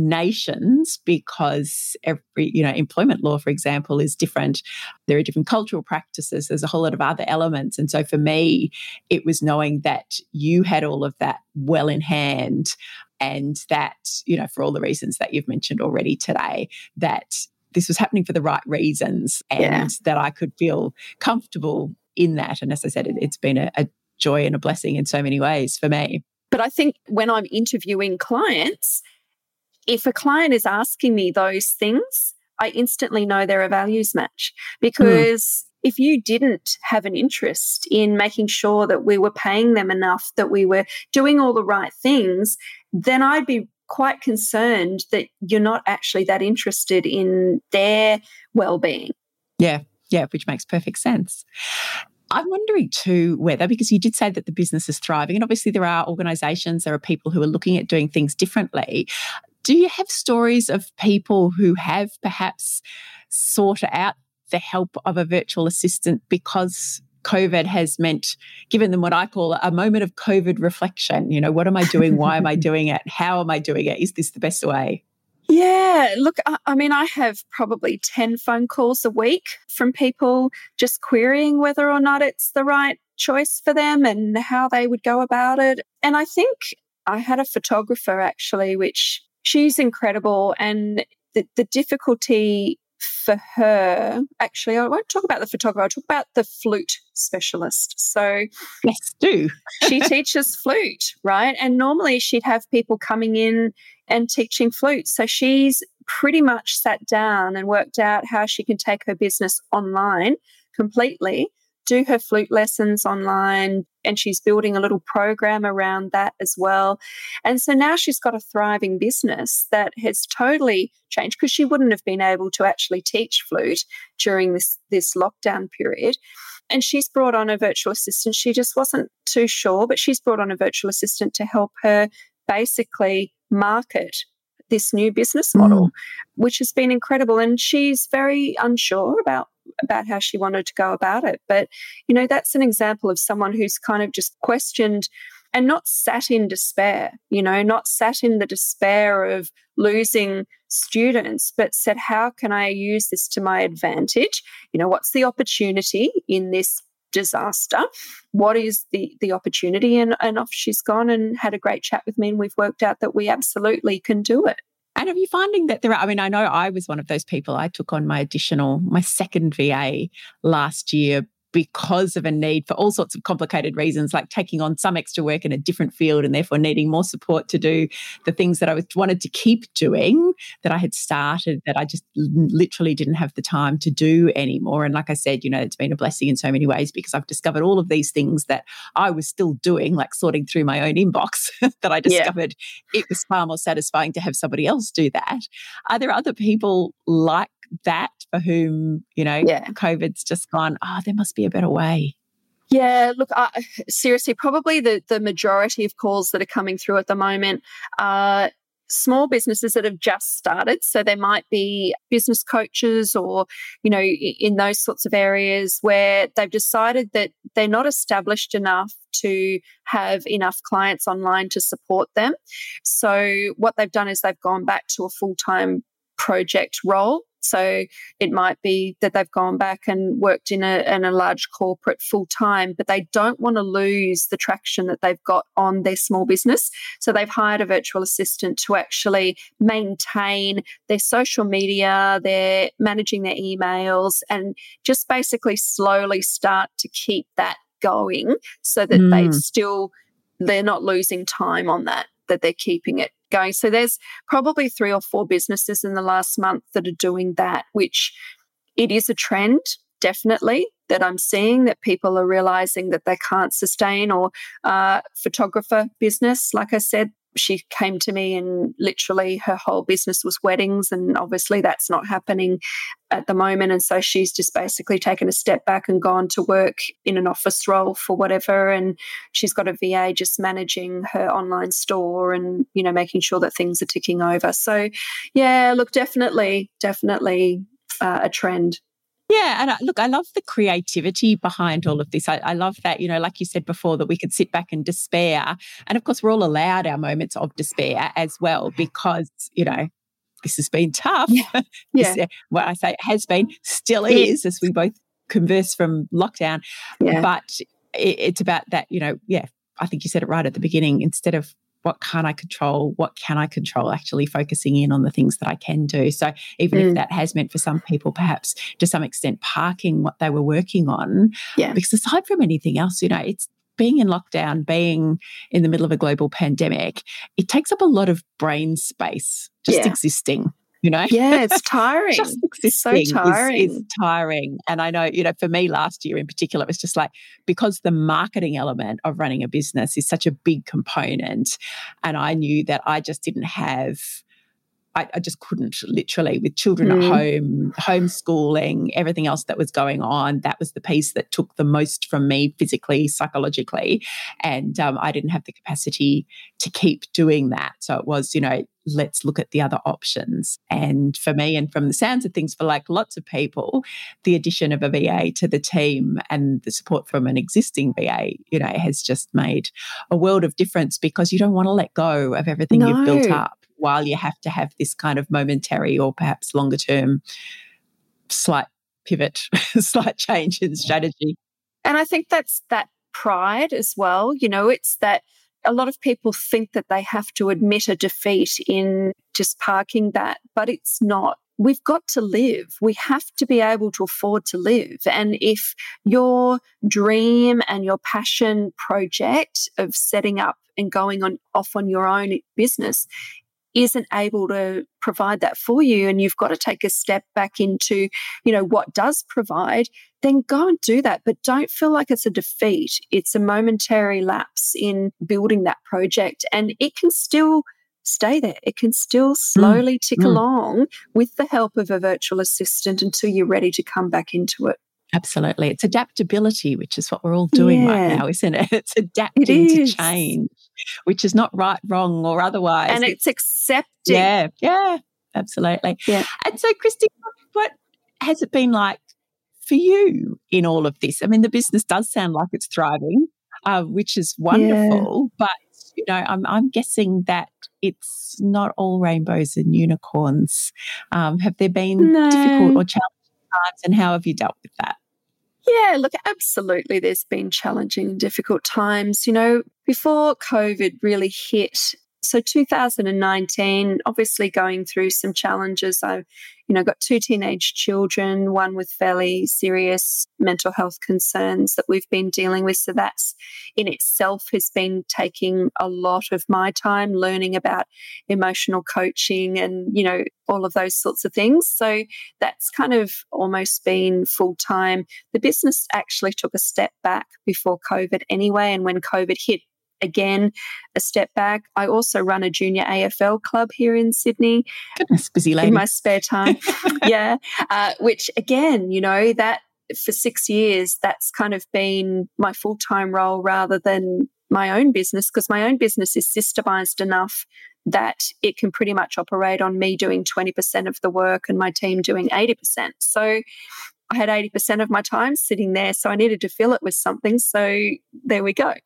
nations, because every, you know, employment law, for example, is different. There are different cultural practices. There's a whole lot of other elements. And so for me, it was knowing that you had all of that well in hand, and that, you know, for all the reasons that you've mentioned already today, that this was happening for the right reasons, and yeah. that I could feel comfortable in that. And as I said, it, it's been a, a joy and a blessing in so many ways for me. But I think when I'm interviewing clients, if a client is asking me those things, I instantly know they're a values match, because mm. if you didn't have an interest in making sure that we were paying them enough, that we were doing all the right things, then I'd be quite concerned that you're not actually that interested in their well-being. Yeah, yeah, which makes perfect sense. I'm wondering too whether, because you did say that the business is thriving, and obviously there are organisations, there are people who are looking at doing things differently. Do you have stories of people who have perhaps sought out the help of a virtual assistant because COVID has meant, given them what I call a moment of COVID reflection? You know, what am I doing? Why am I doing it? How am I doing it? Is this the best way? Yeah, look, I, I mean, I have probably ten phone calls a week from people just querying whether or not it's the right choice for them and how they would go about it. And I think I had a photographer actually, which she's incredible. And the, the difficulty for her, actually, I won't talk about the photographer, I'll talk about the flute specialist. So, yes, do. She teaches flute, right? And normally she'd have people coming in and teaching flute. So she's pretty much sat down and worked out how she can take her business online completely, do her flute lessons online, and she's building a little program around that as well. And so now she's got a thriving business that has totally changed, because she wouldn't have been able to actually teach flute during this, this lockdown period. And she's brought on a virtual assistant. She just wasn't too sure, but she's brought on a virtual assistant to help her basically market this new business model, mm. which has been incredible. And she's very unsure about about how she wanted to go about it. But, you know, that's an example of someone who's kind of just questioned and not sat in despair, you know, not sat in the despair of losing students, but said, how can I use this to my advantage? You know, what's the opportunity in this disaster? What is the the opportunity? And, and off she's gone and had a great chat with me, and we've worked out that we absolutely can do it. And are you finding that there are, I mean, I know I was one of those people. I took on my additional, my second V A last year because of a need for all sorts of complicated reasons, like taking on some extra work in a different field and therefore needing more support to do the things that I was, wanted to keep doing that I had started that I just literally didn't have the time to do anymore. And like I said, you know, it's been a blessing in so many ways, because I've discovered all of these things that I was still doing, like sorting through my own inbox, that I discovered yeah. it was far more satisfying to have somebody else do that. Are there other people like that for whom, you know, yeah. COVID's just gone, oh, there must be a better way? Yeah, look, uh, seriously, probably the, the majority of calls that are coming through at the moment are small businesses that have just started. So there might be business coaches or, you know, in those sorts of areas where they've decided that they're not established enough to have enough clients online to support them. So what they've done is they've gone back to a full-time project role. So it might be that they've gone back and worked in a, in a large corporate full time, but they don't want to lose the traction that they've got on their small business. So they've hired a virtual assistant to actually maintain their social media, they're managing their emails, and just basically slowly start to keep that going so that mm. they've still, they're not losing time on that, that they're keeping it going. So there's probably three or four businesses in the last month that are doing that, which it is a trend, definitely, that I'm seeing, that people are realizing that they can't sustain. Or uh, photographer business, like I said, she came to me and literally her whole business was weddings, and obviously that's not happening at the moment. And so she's just basically taken a step back and gone to work in an office role for whatever. And she's got a V A just managing her online store and, you know, making sure that things are ticking over. So, yeah, look, definitely, definitely uh, a trend. Yeah. And I, look, I love the creativity behind all of this. I, I love that, you know, like you said before, that we could sit back and despair. And of course, we're all allowed our moments of despair as well, because, you know, this has been tough. Yeah. yeah. This, well, I say has been, still is, as we both converse from lockdown. Yeah. But it, it's about that, you know, yeah, I think you said it right at the beginning. Instead of what can't I control, what can I control, actually focusing in on the things that I can do. So even mm. if that has meant for some people perhaps to some extent parking what they were working on, yeah. because aside from anything else, you know, it's being in lockdown, being in the middle of a global pandemic, it takes up a lot of brain space just yeah. existing. You know? Yeah, it's tiring. Just existing so tiring. Is, is tiring. And I know, you know, for me last year in particular, it was just like, because the marketing element of running a business is such a big component, and I knew that I just didn't have I, I just couldn't, literally, with children Mm. at home, homeschooling, everything else that was going on. That was the piece that took the most from me physically, psychologically. And um, I didn't have the capacity to keep doing that. So it was, you know, let's look at the other options. And for me, and from the sounds of things, for like lots of people, the addition of a V A to the team and the support from an existing V A, you know, has just made a world of difference, because you don't want to let go of everything No. you've built up, while you have to have this kind of momentary or perhaps longer term slight pivot, slight change in strategy. And I think that's that pride as well. You know, it's that a lot of people think that they have to admit a defeat in just parking that, but it's not. We've got to live. We have to be able to afford to live. And if your dream and your passion project of setting up and going on off on your own business isn't able to provide that for you, and you've got to take a step back into, you know, what does provide, then go and do that. But don't feel like it's a defeat. It's a momentary lapse in building that project, and it can still stay there. It can still slowly mm. tick mm. along with the help of a virtual assistant until you're ready to come back into it. Absolutely. It's adaptability, which is what we're all doing yeah. right now, isn't it? It's adapting it is. to change, which is not right, wrong, or otherwise. And it's accepting. Yeah, yeah, absolutely. Yeah. And so, Christy, what has it been like for you in all of this? I mean, the business does sound like it's thriving, uh, which is wonderful, yeah. but, you know, I'm, I'm guessing that it's not all rainbows and unicorns. Um, have there been no. difficult or challenging times, and how have you dealt with that? Yeah, look, absolutely there's been challenging and difficult times. You know, before COVID really hit, so two thousand nineteen, obviously going through some challenges. I've, you know, got two teenage children, one with fairly serious mental health concerns that we've been dealing with. So that's in itself has been taking a lot of my time learning about emotional coaching and, you know, all of those sorts of things. So that's kind of almost been full time. The business actually took a step back before COVID anyway. And when COVID hit, again, a step back. I also run a junior A F L club here in Sydney. Goodness, busy lady. In my spare time. yeah. Uh, which again, you know, that for six years, that's kind of been my full-time role rather than my own business, because my own business is systemized enough that it can pretty much operate on me doing twenty percent of the work and my team doing eighty percent. So I had eighty percent of my time sitting there, so I needed to fill it with something. So there we go.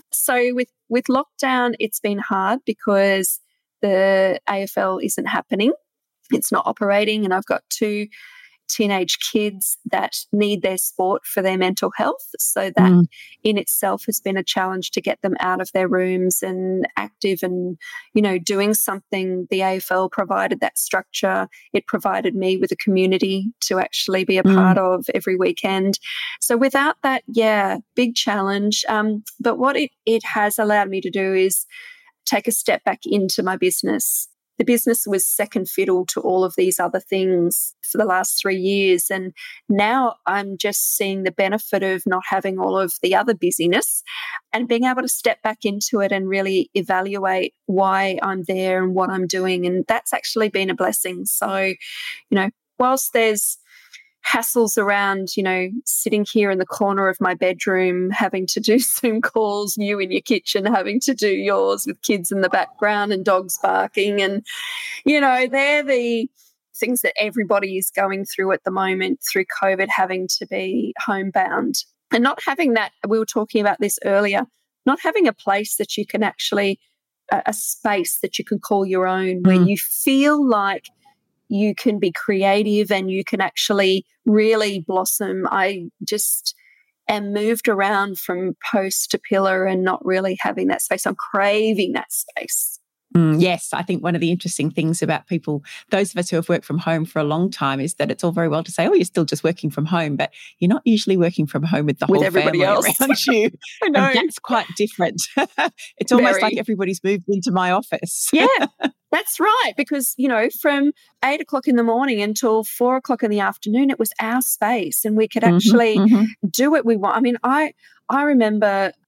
So with, with lockdown, it's been hard because the A F L isn't happening. It's not operating, and I've got two teenage kids that need their sport for their mental health. So that mm. in itself has been a challenge to get them out of their rooms and active and, you know, doing something. The A F L provided that structure. It provided me with a community to actually be a mm. part of every weekend. So without that, yeah, big challenge. Um, but what it, it has allowed me to do is take a step back into my business. The business was second fiddle to all of these other things for the last three years. And now I'm just seeing the benefit of not having all of the other busyness and being able to step back into it and really evaluate why I'm there and what I'm doing. And that's actually been a blessing. So, you know, whilst there's hassles around, you know, sitting here in the corner of my bedroom, having to do Zoom calls, you in your kitchen, having to do yours with kids in the background and dogs barking. And, you know, they're the things that everybody is going through at the moment through COVID, having to be homebound and not having that. We were talking about this earlier, not having a place that you can actually, a, a space that you can call your own, mm. where you feel like you can be creative and you can actually really blossom. I just am moved around from post to pillar and not really having that space. I'm craving that space. Mm, yes, I think one of the interesting things about people, those of us who have worked from home for a long time, is that it's all very well to say, oh, you're still just working from home, but you're not usually working from home with the with whole everybody family else around you. I know. And that's quite different. It's almost Very. like everybody's moved into my office. Yeah, that's right. Because, you know, from eight o'clock in the morning until four o'clock in the afternoon, it was our space and we could actually mm-hmm, mm-hmm. do what we want. I mean, I I remember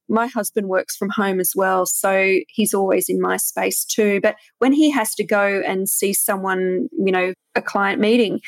my husband works from home as well, so he's always in my space too. But when he has to go and see someone, you know, a client meeting,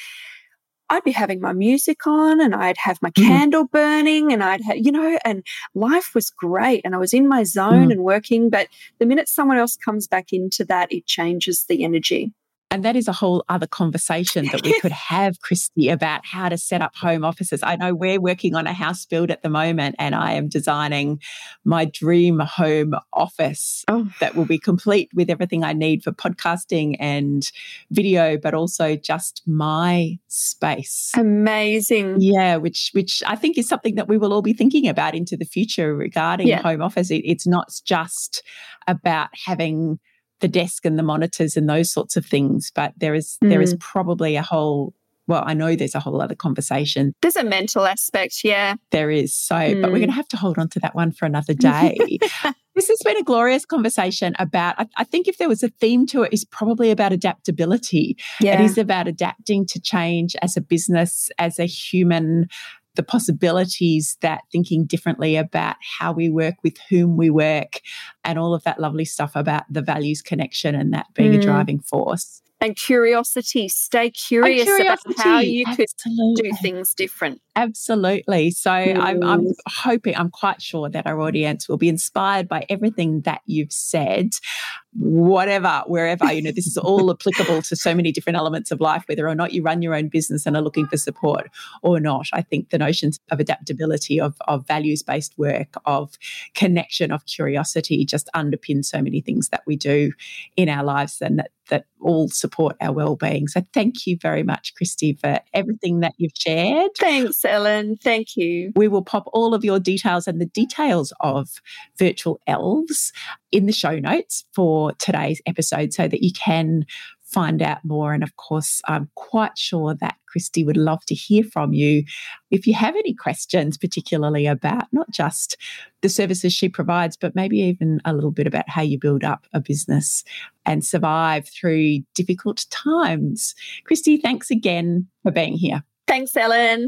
I'd be having my music on and I'd have my mm. candle burning and I'd have, you know, and life was great and I was in my zone mm. and working. But the minute someone else comes back into that, it changes the energy. And that is a whole other conversation that we could have, Christy, about how to set up home offices. I know we're working on a house build at the moment and I am designing my dream home office oh. that will be complete with everything I need for podcasting and video, but also just my space. Amazing. Yeah, which which I think is something that we will all be thinking about into the future regarding yeah. home office. It, it's not just about having the desk and the monitors and those sorts of things. But there is mm. there is probably a whole, well, I know there's a whole other conversation. There's a mental aspect, yeah. There is. So, mm. but we're going to have to hold on to that one for another day. This has been a glorious conversation about, I, I think if there was a theme to it, it's probably about adaptability. Yeah. It is about adapting to change as a business, as a human, the possibilities that thinking differently about how we work, with whom we work, and all of that lovely stuff about the values connection and that being mm. a driving force. And curiosity. Stay curious curiosity. about how you Absolutely. could do things different. Absolutely. So mm. I'm, I'm hoping, I'm quite sure that our audience will be inspired by everything that you've said, whatever, wherever, you know, this is all applicable to so many different elements of life, whether or not you run your own business and are looking for support or not. I think the notions of adaptability, of, of values-based work, of connection, of curiosity just underpin so many things that we do in our lives and that, that all support our well-being. So thank you very much, Christy, for everything that you've shared. Thanks, Ellen. Thank you. We will pop all of your details and the details of Virtual Elves in the show notes for today's episode so that you can find out more. And of course, I'm quite sure that Christy would love to hear from you if you have any questions, particularly about not just the services she provides, but maybe even a little bit about how you build up a business and survive through difficult times. Christy, thanks again for being here. Thanks, Ellen.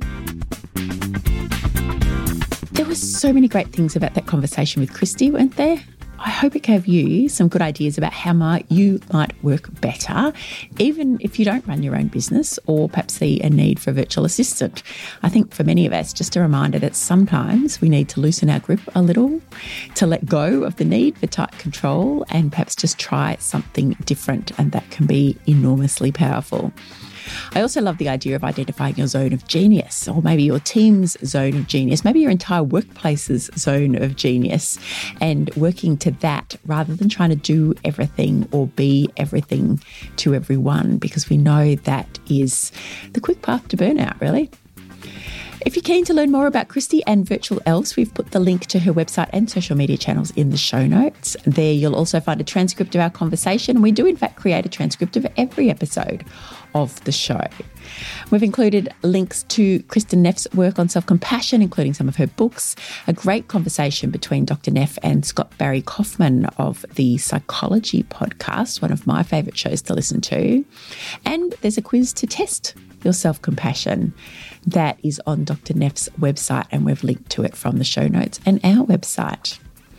There were so many great things about that conversation with Christy, weren't there? I hope it gave you some good ideas about how might you might work better, even if you don't run your own business or perhaps see a need for a virtual assistant. I think for many of us, just a reminder that sometimes we need to loosen our grip a little, to let go of the need for tight control and perhaps just try something different, and that can be enormously powerful. I also love the idea of identifying your zone of genius, or maybe your team's zone of genius, maybe your entire workplace's zone of genius, and working to that rather than trying to do everything or be everything to everyone, because we know that is the quick path to burnout, really. If you're keen to learn more about Christy and Virtual Elves, we've put the link to her website and social media channels in the show notes. There you'll also find a transcript of our conversation, and we do in fact create a transcript of every episode of the show. We've included links to Kristen Neff's work on self-compassion, including some of her books, a great conversation between Doctor Neff and Scott Barry Kaufman of the Psychology Podcast, one of my favourite shows to listen to. And there's a quiz to test your self-compassion that is on Doctor Neff's website, and we've linked to it from the show notes and our website.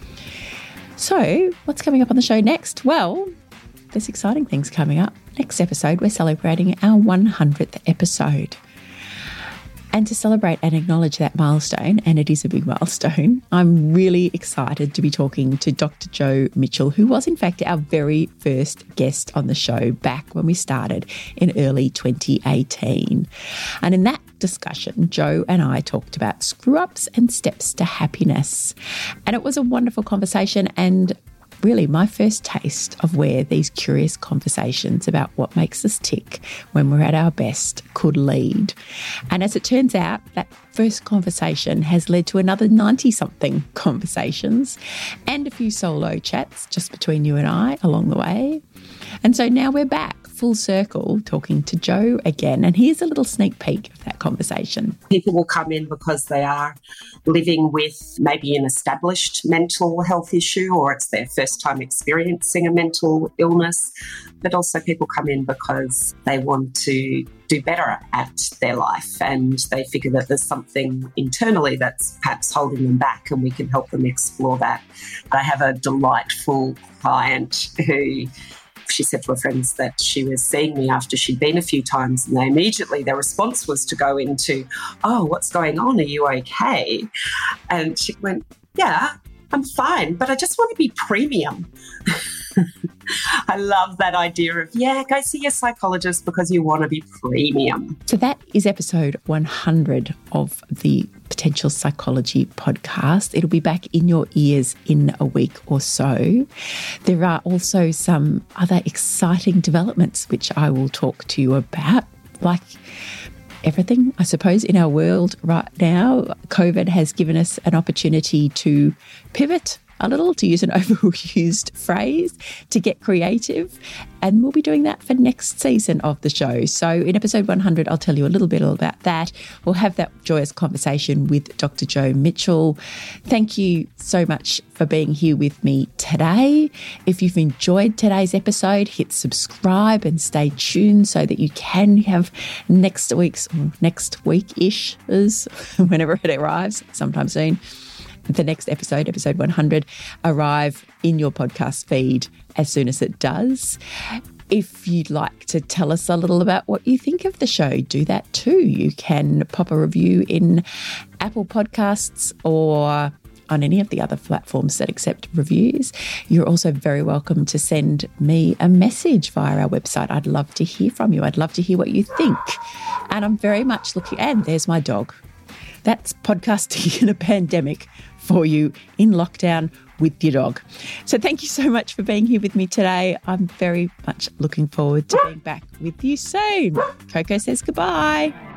So what's coming up on the show next? Well, there's exciting things coming up. Next episode, we're celebrating our one hundredth episode. And to celebrate and acknowledge that milestone, and it is a big milestone, I'm really excited to be talking to Doctor Jo Mitchell, who was in fact our very first guest on the show back when we started in early twenty eighteen. And in that discussion, Jo and I talked about screw-ups and steps to happiness. And it was a wonderful conversation, and really my first taste of where these curious conversations about what makes us tick when we're at our best could lead. And as it turns out, that first conversation has led to another ninety-something conversations and a few solo chats just between you and I along the way. And so now we're back full circle talking to Jo again. And here's a little sneak peek of that conversation. People will come in because they are living with maybe an established mental health issue, or it's their first time experiencing a mental illness. But also people come in because they want to do better at their life and they figure that there's something internally that's perhaps holding them back and we can help them explore that. I have a delightful client who, she said to her friends that she was seeing me after she'd been a few times, and they immediately, their response was to go into, oh, what's going on? Are you okay? And she went, yeah, I'm fine, but I just want to be premium. I love that idea of, yeah, go see your psychologist because you want to be premium. So that is episode one hundred of the Potential Psychology podcast. It'll be back in your ears in a week or so. There are also some other exciting developments which I will talk to you about, like everything, I suppose, in our world right now. COVID has given us an opportunity to pivot a little, to use an overused phrase, to get creative. And we'll be doing that for next season of the show. So in episode one hundred, I'll tell you a little bit about that. We'll have that joyous conversation with Doctor Jo Mitchell. Thank you so much for being here with me today. If you've enjoyed today's episode, hit subscribe and stay tuned so that you can have next week's, next week-ish, is whenever it arrives, sometime soon, the next episode, episode one hundred, arrive in your podcast feed as soon as it does. If you'd like to tell us a little about what you think of the show, do that too. You can pop a review in Apple Podcasts or on any of the other platforms that accept reviews. You're also very welcome to send me a message via our website. I'd love to hear from you. I'd love to hear what you think. And I'm very much looking, and there's my dog. That's podcasting in a pandemic for you in lockdown with your dog. So thank you so much for being here with me today. I'm very much looking forward to being back with you soon. Coco says goodbye.